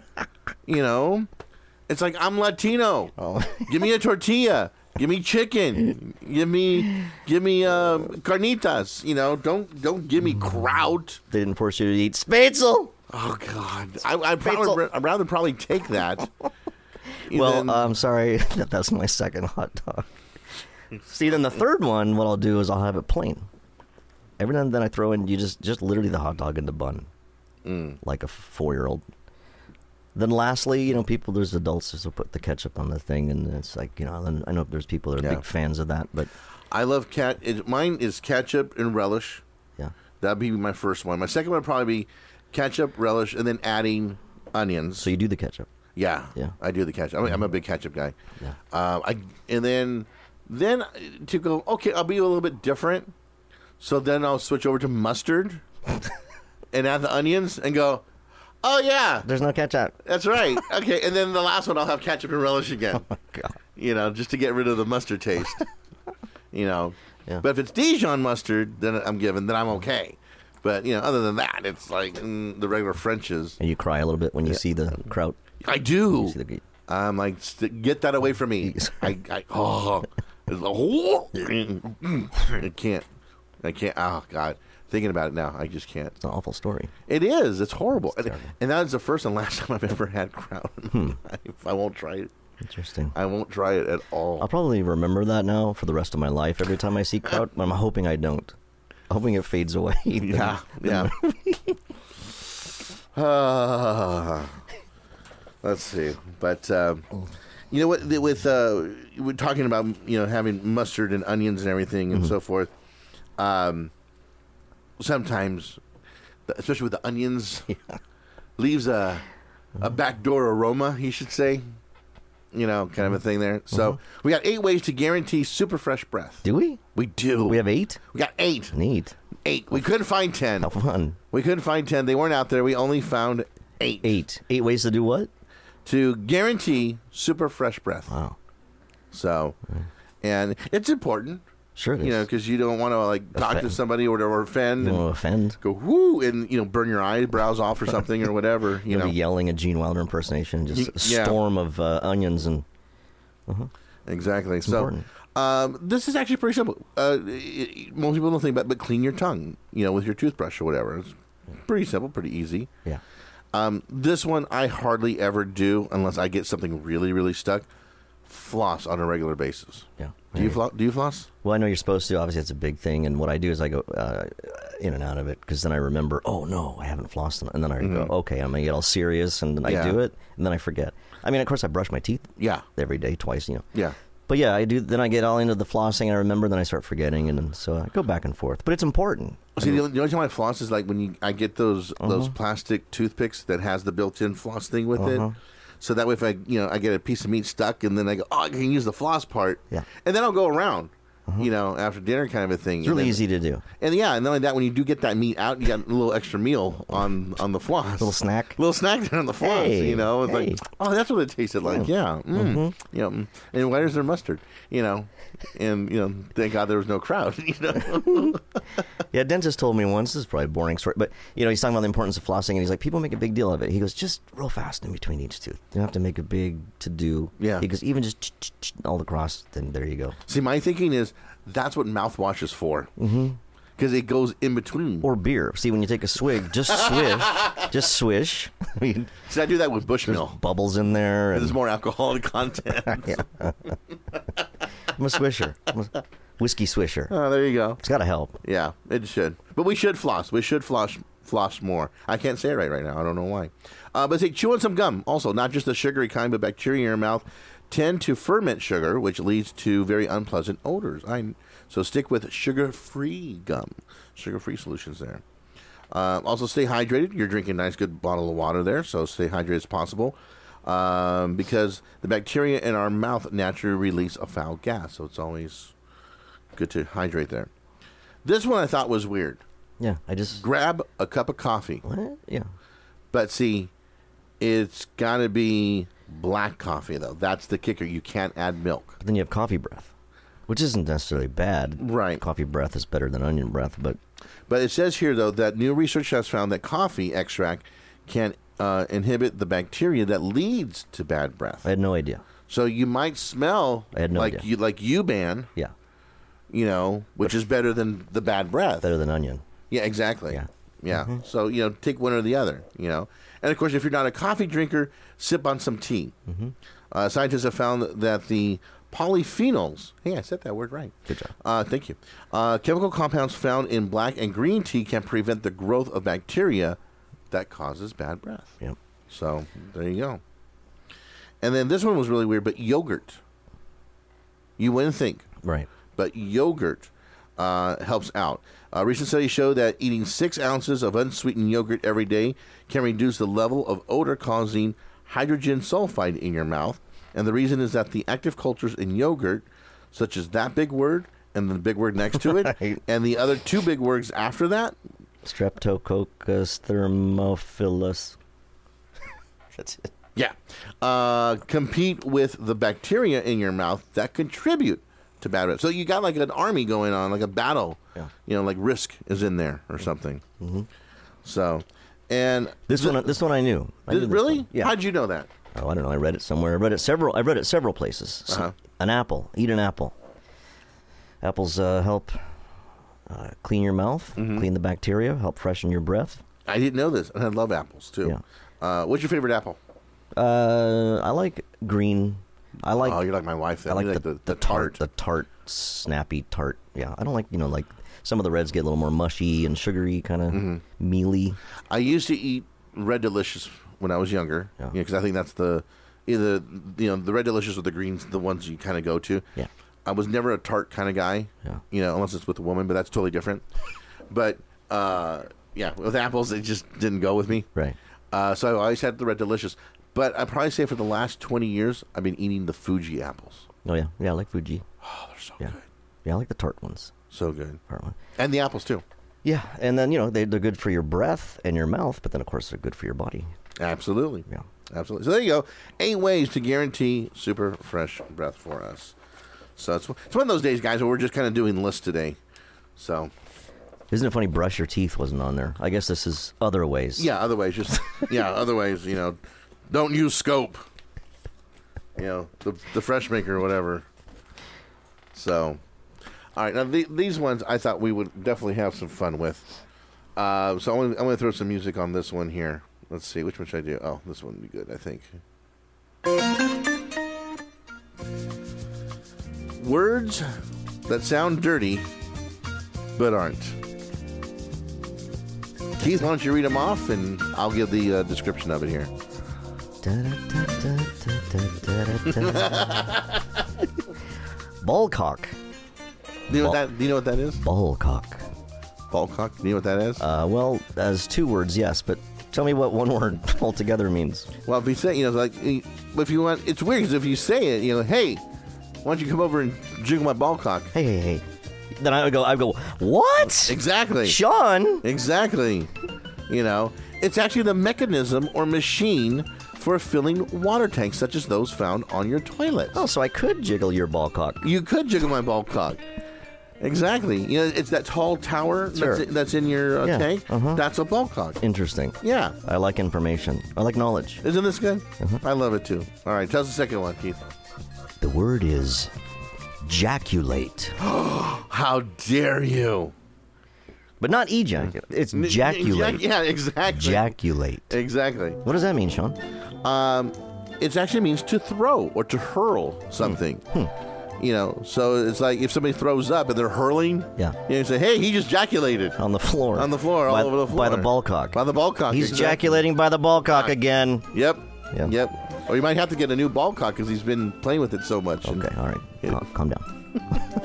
It's like, I'm Latino. Oh. Give me a tortilla. Give me chicken. Give me carnitas. Don't give me kraut. They didn't force you to eat spatzel. Oh God, I'd rather probably take that. Well, I'm sorry that's my second hot dog. See, then the third one, what I'll do is I'll have it plain. Every now and then I throw in just literally the hot dog in the bun, like a 4-year-old. Then lastly, there's adults who put the ketchup on the thing, and it's like, then I know there's people that are big fans of that, but I love mine is ketchup and relish. Yeah, that'd be my first one. My second one would probably be ketchup, relish, and then adding onions. So you do the ketchup? Yeah, I do the ketchup. I'm a big ketchup guy. Yeah. Then to go, okay, I'll be a little bit different. So then I'll switch over to mustard and add the onions and go, oh, yeah. There's no ketchup. That's right. Okay, and then the last one I'll have ketchup and relish again. Oh, my God. Just to get rid of the mustard taste. Yeah. But if it's Dijon mustard, then then I'm okay. But, other than that, it's like the regular French's. And you cry a little bit when you see the kraut. I do. I'm like, get that away from me. I can't. Oh, God. Thinking about it now, I just can't. It's an awful story. It is. It's horrible. And that is the first and last time I've ever had kraut in my life. I won't try it. Interesting. I won't try it at all. I'll probably remember that now for the rest of my life. Every time I see kraut, I'm hoping I don't. I'm hoping it fades away. Yeah. Let's see. But, you know what? We're talking about, having mustard and onions and everything and so forth. Sometimes, especially with the onions, leaves a backdoor aroma, you should say. Kind of a thing there. So we got 8 ways to guarantee super fresh breath. Do we? We do. We have 8? We got 8. Neat. 8. We couldn't find 10. How fun. We couldn't find 10. They weren't out there. We only found 8. 8 ways to do what? To guarantee super fresh breath. Wow. So, and it's important. Sure it is. Because you don't want to talk to somebody or offend. You don't offend. Go whoo and burn your eyebrows off or something or whatever. You'll be yelling a Gene Wilder impersonation, just a storm of onions and. Exactly. It's important. This is actually pretty simple. Most people don't think about it, but clean your tongue, with your toothbrush or whatever. It's pretty simple, pretty easy. Yeah. This one I hardly ever do unless I get something really, really stuck. floss on a regular basis. Yeah. Do you floss? Well, I know you're supposed to. Obviously, it's a big thing. And what I do is I go in and out of it because then I remember, oh, no, I haven't flossed. And then I go, okay, I'm going to get all serious. And then I do it. And then I forget. I mean, of course, I brush my teeth every day, twice, Yeah. But yeah, I do. Then I get all into the flossing, and I remember. Then I start forgetting, and then, so I go back and forth. But it's important. See, the only time I floss is like when I get those plastic toothpicks that has the built-in floss thing with it. So that way, if I get a piece of meat stuck, and then I go, oh, I can use the floss part. Yeah. And then I'll go around. After dinner kind of a thing. It's really easy to do. And not only that, when you do get that meat out, you got a little extra meal on the floss. Little snack there on the floss. It's like, oh, that's what it tasted like. Yeah. And why is there mustard? And thank God there was no crowd. Yeah, dentist told me once, this is probably a boring story, but he's talking about the importance of flossing, and he's like, people make a big deal of it. He goes, just real fast in between each tooth. You don't have to make a big to-do. Yeah. He goes, even just all across, then there you go. See, my thinking is that's what mouthwash is for. Because it goes in between. Or beer. See, when you take a swig, just swish. Just swish. I mean, see, I do that with Bushmill. Bubbles in there. There's more alcoholic content. I'm a swisher. Whiskey swisher. Oh, there you go. It's got to help. Yeah, it should. But we should floss. We should floss more. I can't say it right now. I don't know why. But say, chew on some gum. Also, not just the sugary kind, but bacteria in your mouth tend to ferment sugar, which leads to very unpleasant odors. So stick with sugar-free gum. Sugar-free solutions there. Also, stay hydrated. You're drinking a nice, good bottle of water there, so stay hydrated as possible. Because the bacteria in our mouth naturally release a foul gas, so it's always good to hydrate there. This one I thought was weird. Yeah, grab a cup of coffee. What? Yeah. But see, it's got to be black coffee, though. That's the kicker. You can't add milk. But then you have coffee breath, which isn't necessarily bad. Right. Coffee breath is better than onion breath, but it says here, though, that new research has found that coffee extract can inhibit the bacteria that leads to bad breath. I had no idea. So you might smell idea. Like UBAN. Yeah. Which is better than the bad breath. Better than onion. Yeah, exactly. Yeah. So, take one or the other, And, of course, if you're not a coffee drinker, sip on some tea. Scientists have found that the polyphenols, hey, I said that word right. Good job. Thank you. Chemical compounds found in black and green tea can prevent the growth of bacteria that causes bad breath. Yep. So, there you go. And then this one was really weird, but yogurt. You wouldn't think. Right. But yogurt helps out. A recent study showed that eating 6 ounces of unsweetened yogurt every day can reduce the level of odor-causing hydrogen sulfide in your mouth. And the reason is that the active cultures in yogurt, such as that big word and the big word next to it, and the other 2 big words after that, Streptococcus thermophilus. That's it. Yeah. Compete with the bacteria in your mouth that contribute to bad breath. So you got like an army going on, like a battle. Yeah. Like Risk is in there or something. So, and this one I knew. Really? One. Yeah. How'd you know that? Oh, I don't know. I read it somewhere. I read it several places. So, an apple. Eat an apple. Apples help clean your mouth, clean the bacteria, help freshen your breath. I didn't know this, and I love apples too. Yeah. What's your favorite apple? I like green. Oh, you're like my wife. Then. I like the tart. The tart, snappy tart. Yeah, I don't like like some of the reds get a little more mushy and sugary, kind of mealy. I used to eat Red Delicious when I was younger. Yeah, because I think that's the Red Delicious or the greens, the ones you kind of go to. Yeah. I was never a tart kind of guy. Yeah. Unless it's with a woman, but that's totally different. But with apples, it just didn't go with me. Right. So I always had the Red Delicious. But I'd probably say for the last 20 years, I've been eating the Fuji apples. Oh, yeah. Yeah, I like Fuji. Oh, they're so good. Yeah, I like the tart ones. So good. Tart one. And the apples, too. Yeah, and then, they're good for your breath and your mouth, but then, of course, they're good for your body. Absolutely. Yeah. Absolutely. So there you go. 8 ways to guarantee super fresh breath for us. So it's one of those days, guys, where we're just kind of doing lists today. So... Isn't it funny brush your teeth wasn't on there? I guess this is other ways. Yeah, other ways. Other ways, Don't use scope. The fresh maker or whatever. So, all right. Now these ones I thought we would definitely have some fun with. So I'm going to throw some music on this one here. Let's see which one should I do. Oh, this one would be good, I think. Words that sound dirty but aren't. Keith, why don't you read them off, and I'll give the description of it here. Ballcock. Do you know what that is? Ballcock. Ballcock? Do you know what that is? Well, as 2 words, yes, but tell me what one word altogether means. Well, if you say, like, if you want, it's weird because if you say it, hey, why don't you come over and jiggle my ballcock? Hey. Then I would go, what? Exactly. Sean? Exactly. It's actually the mechanism or machine for filling water tanks such as those found on your toilet. Oh, so I could jiggle your ballcock. You could jiggle my ballcock. Exactly. It's that tall tower that's in your tank. Uh-huh. That's a ballcock. Interesting. Yeah. I like information. I like knowledge. Isn't this good? Uh-huh. I love it too. All right, tell us the second one, Keith. The word is jaculate. How dare you? But not ejaculate. It's jaculate. Yeah, exactly. Jaculate. Exactly. What does that mean, Sean? It actually means to throw or to hurl something. So it's like if somebody throws up and they're hurling, you say, hey, he just jaculated. On the floor. All over the floor. By the ballcock. By the ballcock. He's ejaculating by the ballcock again. Yep. Or you might have to get a new ballcock because he's been playing with it so much. Okay, all right. Calm down.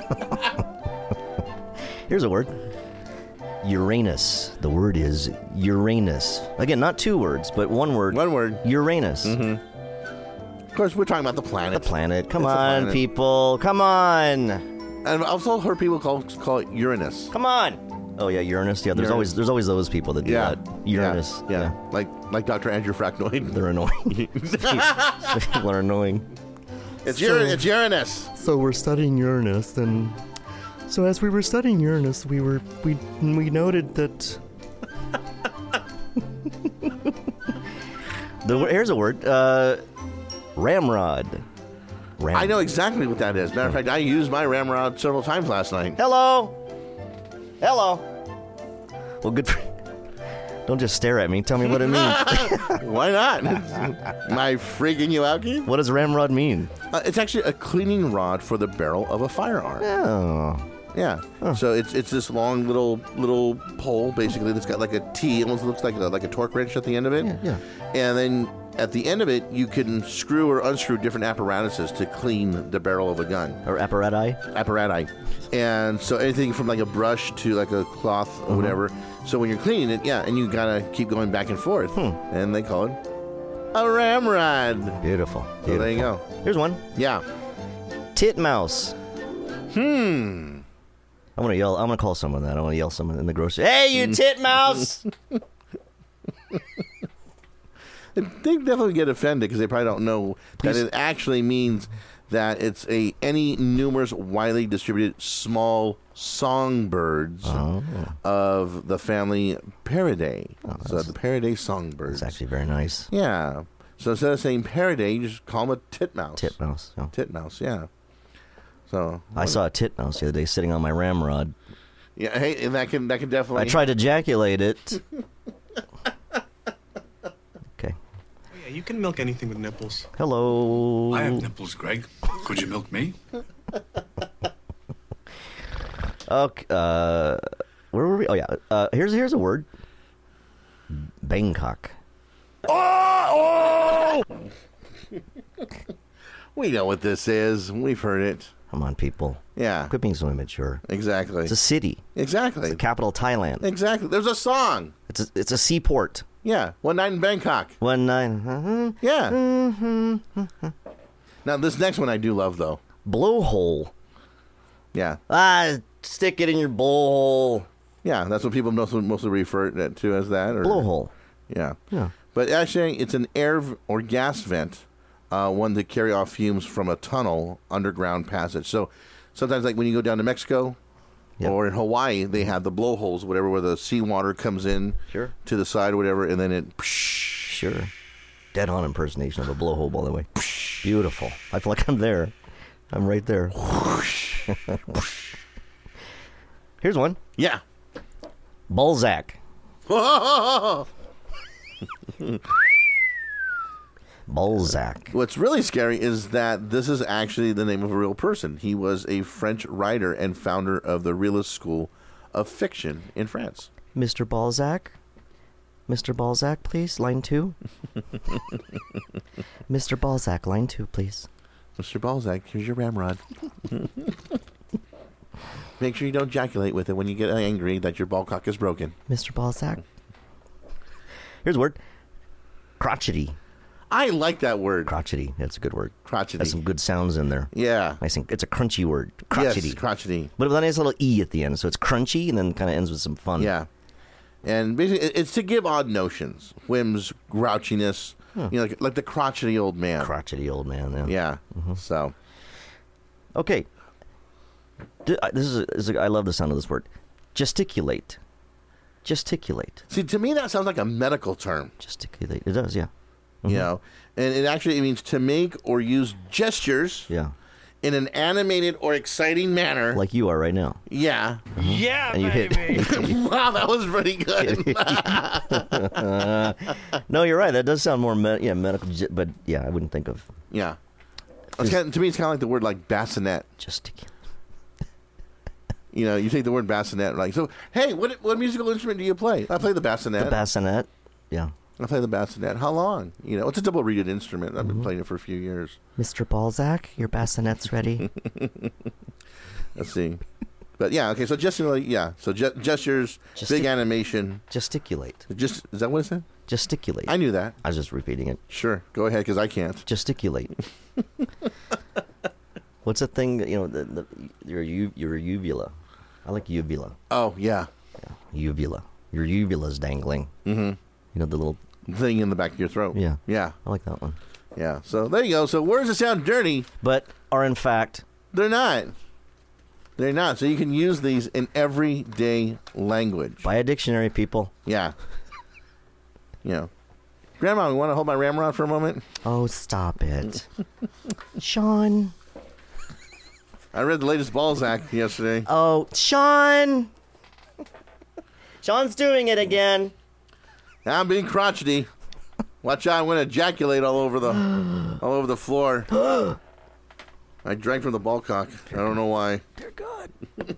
Here's a word. Uranus. The word is Uranus. Again, not 2 words, but 1 word. 1 word. Uranus. Mm-hmm. Of course, we're talking about the planet. The planet. Come on, people. Come on. And I've also heard people call it Uranus. Come on. Oh yeah, Uranus. Yeah, there's always those people that do that. Uranus. Yeah. Like Dr. Andrew Fracknoid. They're annoying. People are annoying. It's Uranus. So we're studying Uranus, and so as we were studying Uranus, we noted that. Here's a word. Ramrod. I know exactly what that is. Matter of fact, I used my ramrod several times last night. Hello. Well, good for... Don't just stare at me. Tell me what it means. Why not? Am I freaking you out, Keith? What does ramrod mean? It's actually a cleaning rod for the barrel of a firearm. Oh. Yeah. Huh. So it's this long little pole, basically, that's got like a T. It almost looks like a torque wrench at the end of it. Yeah. And then at the end of it, you can screw or unscrew different apparatuses to clean the barrel of a gun. Or apparati? Apparati. And so anything from like a brush to like a cloth or whatever. So when you're cleaning it, and you gotta keep going back and forth. And they call it a ramrod. Beautiful. So there you go. Here's one. Yeah. Titmouse. I'm gonna call someone that. I want to yell someone in the grocery. Hey, you titmouse! They definitely get offended because they probably don't know that it actually means that it's any numerous, widely distributed small songbirds of the family Paridae. So the Paridae songbirds. That's actually very nice. Yeah. So instead of saying Paridae, you just call them a titmouse. Titmouse. Yeah. Titmouse. Yeah. So I saw a titmouse the other day sitting on my ramrod. Yeah. Hey, and that can definitely. I tried to ejaculate it. You can milk anything with nipples. Hello. I have nipples, Greg. Could you milk me? Okay. Where were we? Oh yeah. Here's a word. Bangkok. Oh! We know what this is. We've heard it. Come on, people. Yeah. Quit being so immature. Exactly. It's a city. Exactly. It's the capital of Thailand. Exactly. There's a song. It's a seaport. Yeah. One night in Bangkok. One night. Yeah. Now, this next one I do love, though. Blowhole. Yeah. Stick it in your blowhole. Yeah, that's what people mostly refer to as that. Or, blowhole. Yeah. Yeah. But actually, it's an air or gas vent, one to carry off fumes from a tunnel underground passage. So sometimes, like when you go down to Mexico or in Hawaii, they have the blowholes, whatever, where the seawater comes in to the side or whatever, and then it... Sure. Dead on impersonation of a blowhole, by the way. Beautiful. I feel like I'm there. I'm right there. Here's one. Yeah. Balzac. Balzac. What's really scary is that this is actually the name of a real person. He was a French writer and founder of the realist school of fiction in France. Mr. Balzac? Mr. Balzac, please, line 2. Mr. Balzac, line 2, please. Mr. Balzac, here's your ramrod. Make sure you don't ejaculate with it when you get angry that your ball cock is broken. Mr. Balzac. Here's a word. Crotchety. I like that word. Crotchety. That's a good word. Crotchety. Has some good sounds in there. Yeah. I think it's a crunchy word. Crotchety. Yes, crotchety. But with a nice little E at the end, so it's crunchy and then kind of ends with some fun. Yeah. And basically, it's to give odd notions, whims, grouchiness, like the crotchety old man. Crotchety old man, yeah. Yeah. Mm-hmm. So. Okay. This is I love the sound of this word. Gesticulate. Gesticulate. See, to me, that sounds like a medical term. Gesticulate. It does, yeah. Mm-hmm. You know, and it means to make or use gestures. Yeah. In an animated or exciting manner. Like you are right now. Yeah. Mm-hmm. Yeah, and you hit. Wow, that was pretty good. No, you're right. That does sound more medical, but yeah, I wouldn't think of. Yeah. To me, it's kind of like the word like bassinet. Gesticulate. You take the word bassinet, like, so, hey, what musical instrument do you play? I play the bassinet. The bassinet, yeah. I play the bassinet. How long? It's a double-reeded instrument. I've been playing it for a few years. Mr. Balzac, your bassinet's ready. Let's see. But, yeah, okay, so gesticulate, yeah. So gestures, big animation. Gesticulate. Is that what it said? Gesticulate. I knew that. I was just repeating it. Sure. Go ahead, because I can't. Gesticulate. What's the thing, your uvula. I like uvula. Oh, yeah. Uvula. Your uvula's dangling. Mm-hmm. The little thing in the back of your throat. Yeah. Yeah. I like that one. Yeah. So there you go. So words that sound dirty. But are in fact. They're not. They're not. So you can use these in everyday language. Buy a dictionary, people. Yeah. Grandma, you want to hold my ramrod for a moment? Oh, stop it. Sean. I read the latest Balzac yesterday. Oh, Sean. Sean's doing it again. I'm being crotchety. Watch out! I'm going to ejaculate all over the floor. I drank from the ball cock. I don't know why. Dear God.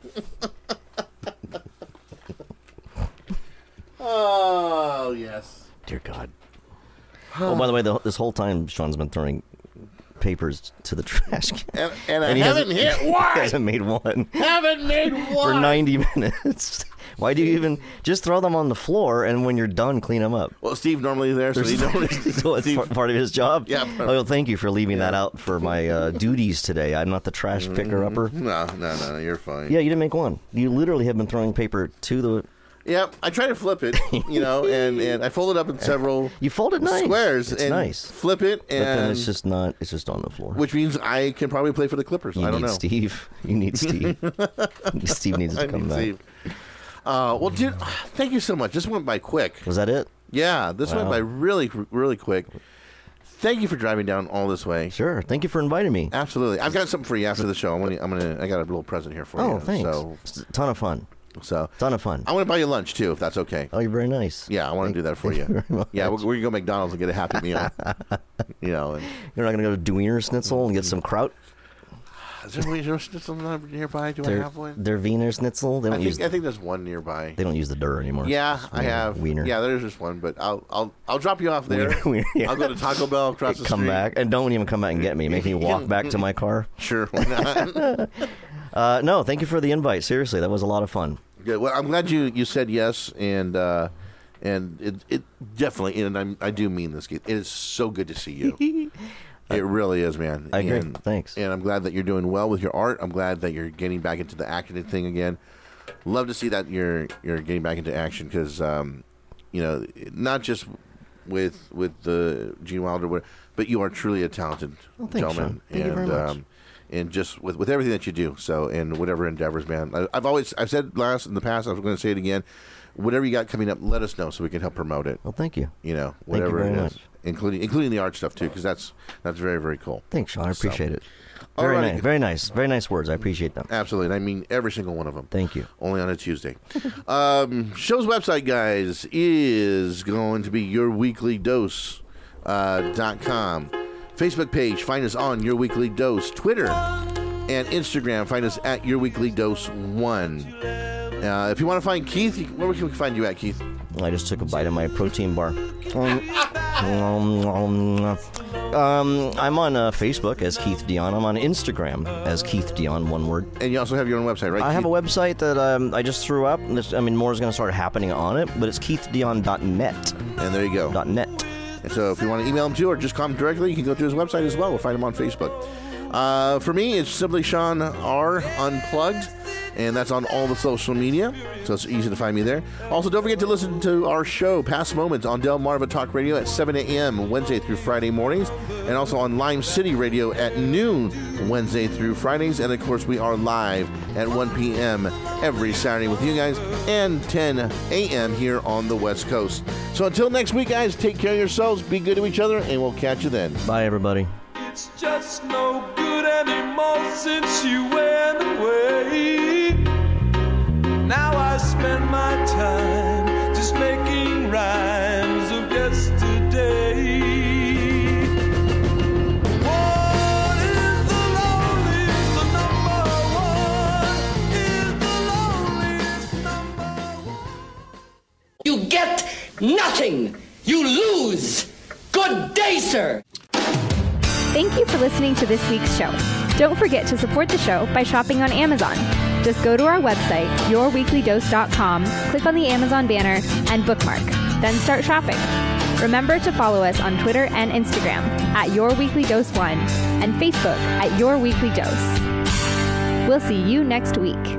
Oh yes. Dear God. Oh, by the way, this whole time Sean's been throwing papers to the trash can. And I haven't hit one. He hasn't made one. Haven't made one. For 90 minutes. Why do you even just throw them on the floor and when you're done, clean them up? Well, Steve normally is there, so he knows. So it's part of his job? Yeah. Oh, well, thank you for leaving that out for my duties today. I'm not the trash picker-upper. No, you're fine. Yeah, you didn't make one. You literally have been throwing paper to the... Yep, I try to flip it, and I fold it up in several you fold it nice. Squares it's and nice. Flip it, and but then it's just on the floor. Which means I can probably play for the Clippers. I don't know. Steve. You need Steve. Steve needs to come back. Steve. Well, dude, thank you so much. This went by quick. Was that it? Yeah, this went by really, really quick. Thank you for driving down all this way. Sure. Thank you for inviting me. Absolutely. I've got something for you after the show. I got a little present here for you. Oh, thanks. So, it's a ton of fun. Ton of fun. I want to buy you lunch too, if that's okay. Oh, you're very nice. Yeah, I want to do that for you. Yeah, we're gonna go to McDonald's and get a Happy Meal. And you're not gonna go to Wiener Schnitzel and get some kraut. Is there Wiener Schnitzel nearby? I have one? They're Wiener Schnitzel. They don't I think there's one nearby. They don't use the Dur anymore. Yeah, I have Wiener. Yeah, there's just one, but I'll drop you off there. Yeah. I'll go to Taco Bell across the street. Come back and don't even come back and get me. Make me walk back to my car. Sure, why not? No, thank you for the invite. Seriously, that was a lot of fun. Good. Well, I'm glad you said yes, and it definitely, and I do mean this. It is so good to see you. It really is, man. I agree. Thanks. And I'm glad that you're doing well with your art. I'm glad that you're getting back into the acting thing again. Love to see that you're getting back into action because, not just with the Gene Wilder, but you are truly a talented gentleman. Sean. Thank you very much. And just with everything that you do, so in whatever endeavors, man. I've said in the past, I was going to say it again. Whatever you got coming up, let us know so we can help promote it. Well, thank you. Whatever thank you it very is, much. including the art stuff too, because that's very, very cool. Thanks, Sean. I appreciate it. Very nice words. I appreciate them. Absolutely, and I mean every single one of them. Thank you. Only on a Tuesday. Show's website, guys, is going to be yourweekly dose Facebook page, find us on Your Weekly Dose. Twitter and Instagram, find us at Your Weekly Dose 1. If you want to find Keith, where can we find you at, Keith? I just took a bite of my protein bar. I'm on Facebook as Keith Dion. I'm on Instagram as Keith Dion, one word. And you also have your own website, right? I have a website that I just threw up. More is going to start happening on it, but it's keithdion.net. And there you go. .net. And so if you want to email him too or just call him directly, you can go to his website as well. We'll find him on Facebook. For me, it's simply Sean R. Unplugged. And that's on all the social media, so it's easy to find me there. Also, don't forget to listen to our show, Past Moments, on Delmarva Talk Radio at 7 a.m. Wednesday through Friday mornings, and also on Lime City Radio at noon Wednesday through Fridays. And, of course, we are live at 1 p.m. every Saturday with you guys, and 10 a.m. here on the West Coast. So until next week, guys, take care of yourselves, be good to each other, and we'll catch you then. Bye, everybody. It's just no good anymore since you went away. Now I spend my time just making rhymes of yesterday. What is the loneliest number one? Is the loneliest number one? You get nothing. You lose. Good day, sir. Thank you for listening to this week's show. Don't forget to support the show by shopping on Amazon. Just go to our website, yourweeklydose.com, click on the Amazon banner, and bookmark. Then start shopping. Remember to follow us on Twitter and Instagram at YourWeeklyDose1 and Facebook at Your Weekly Dose. We'll see you next week.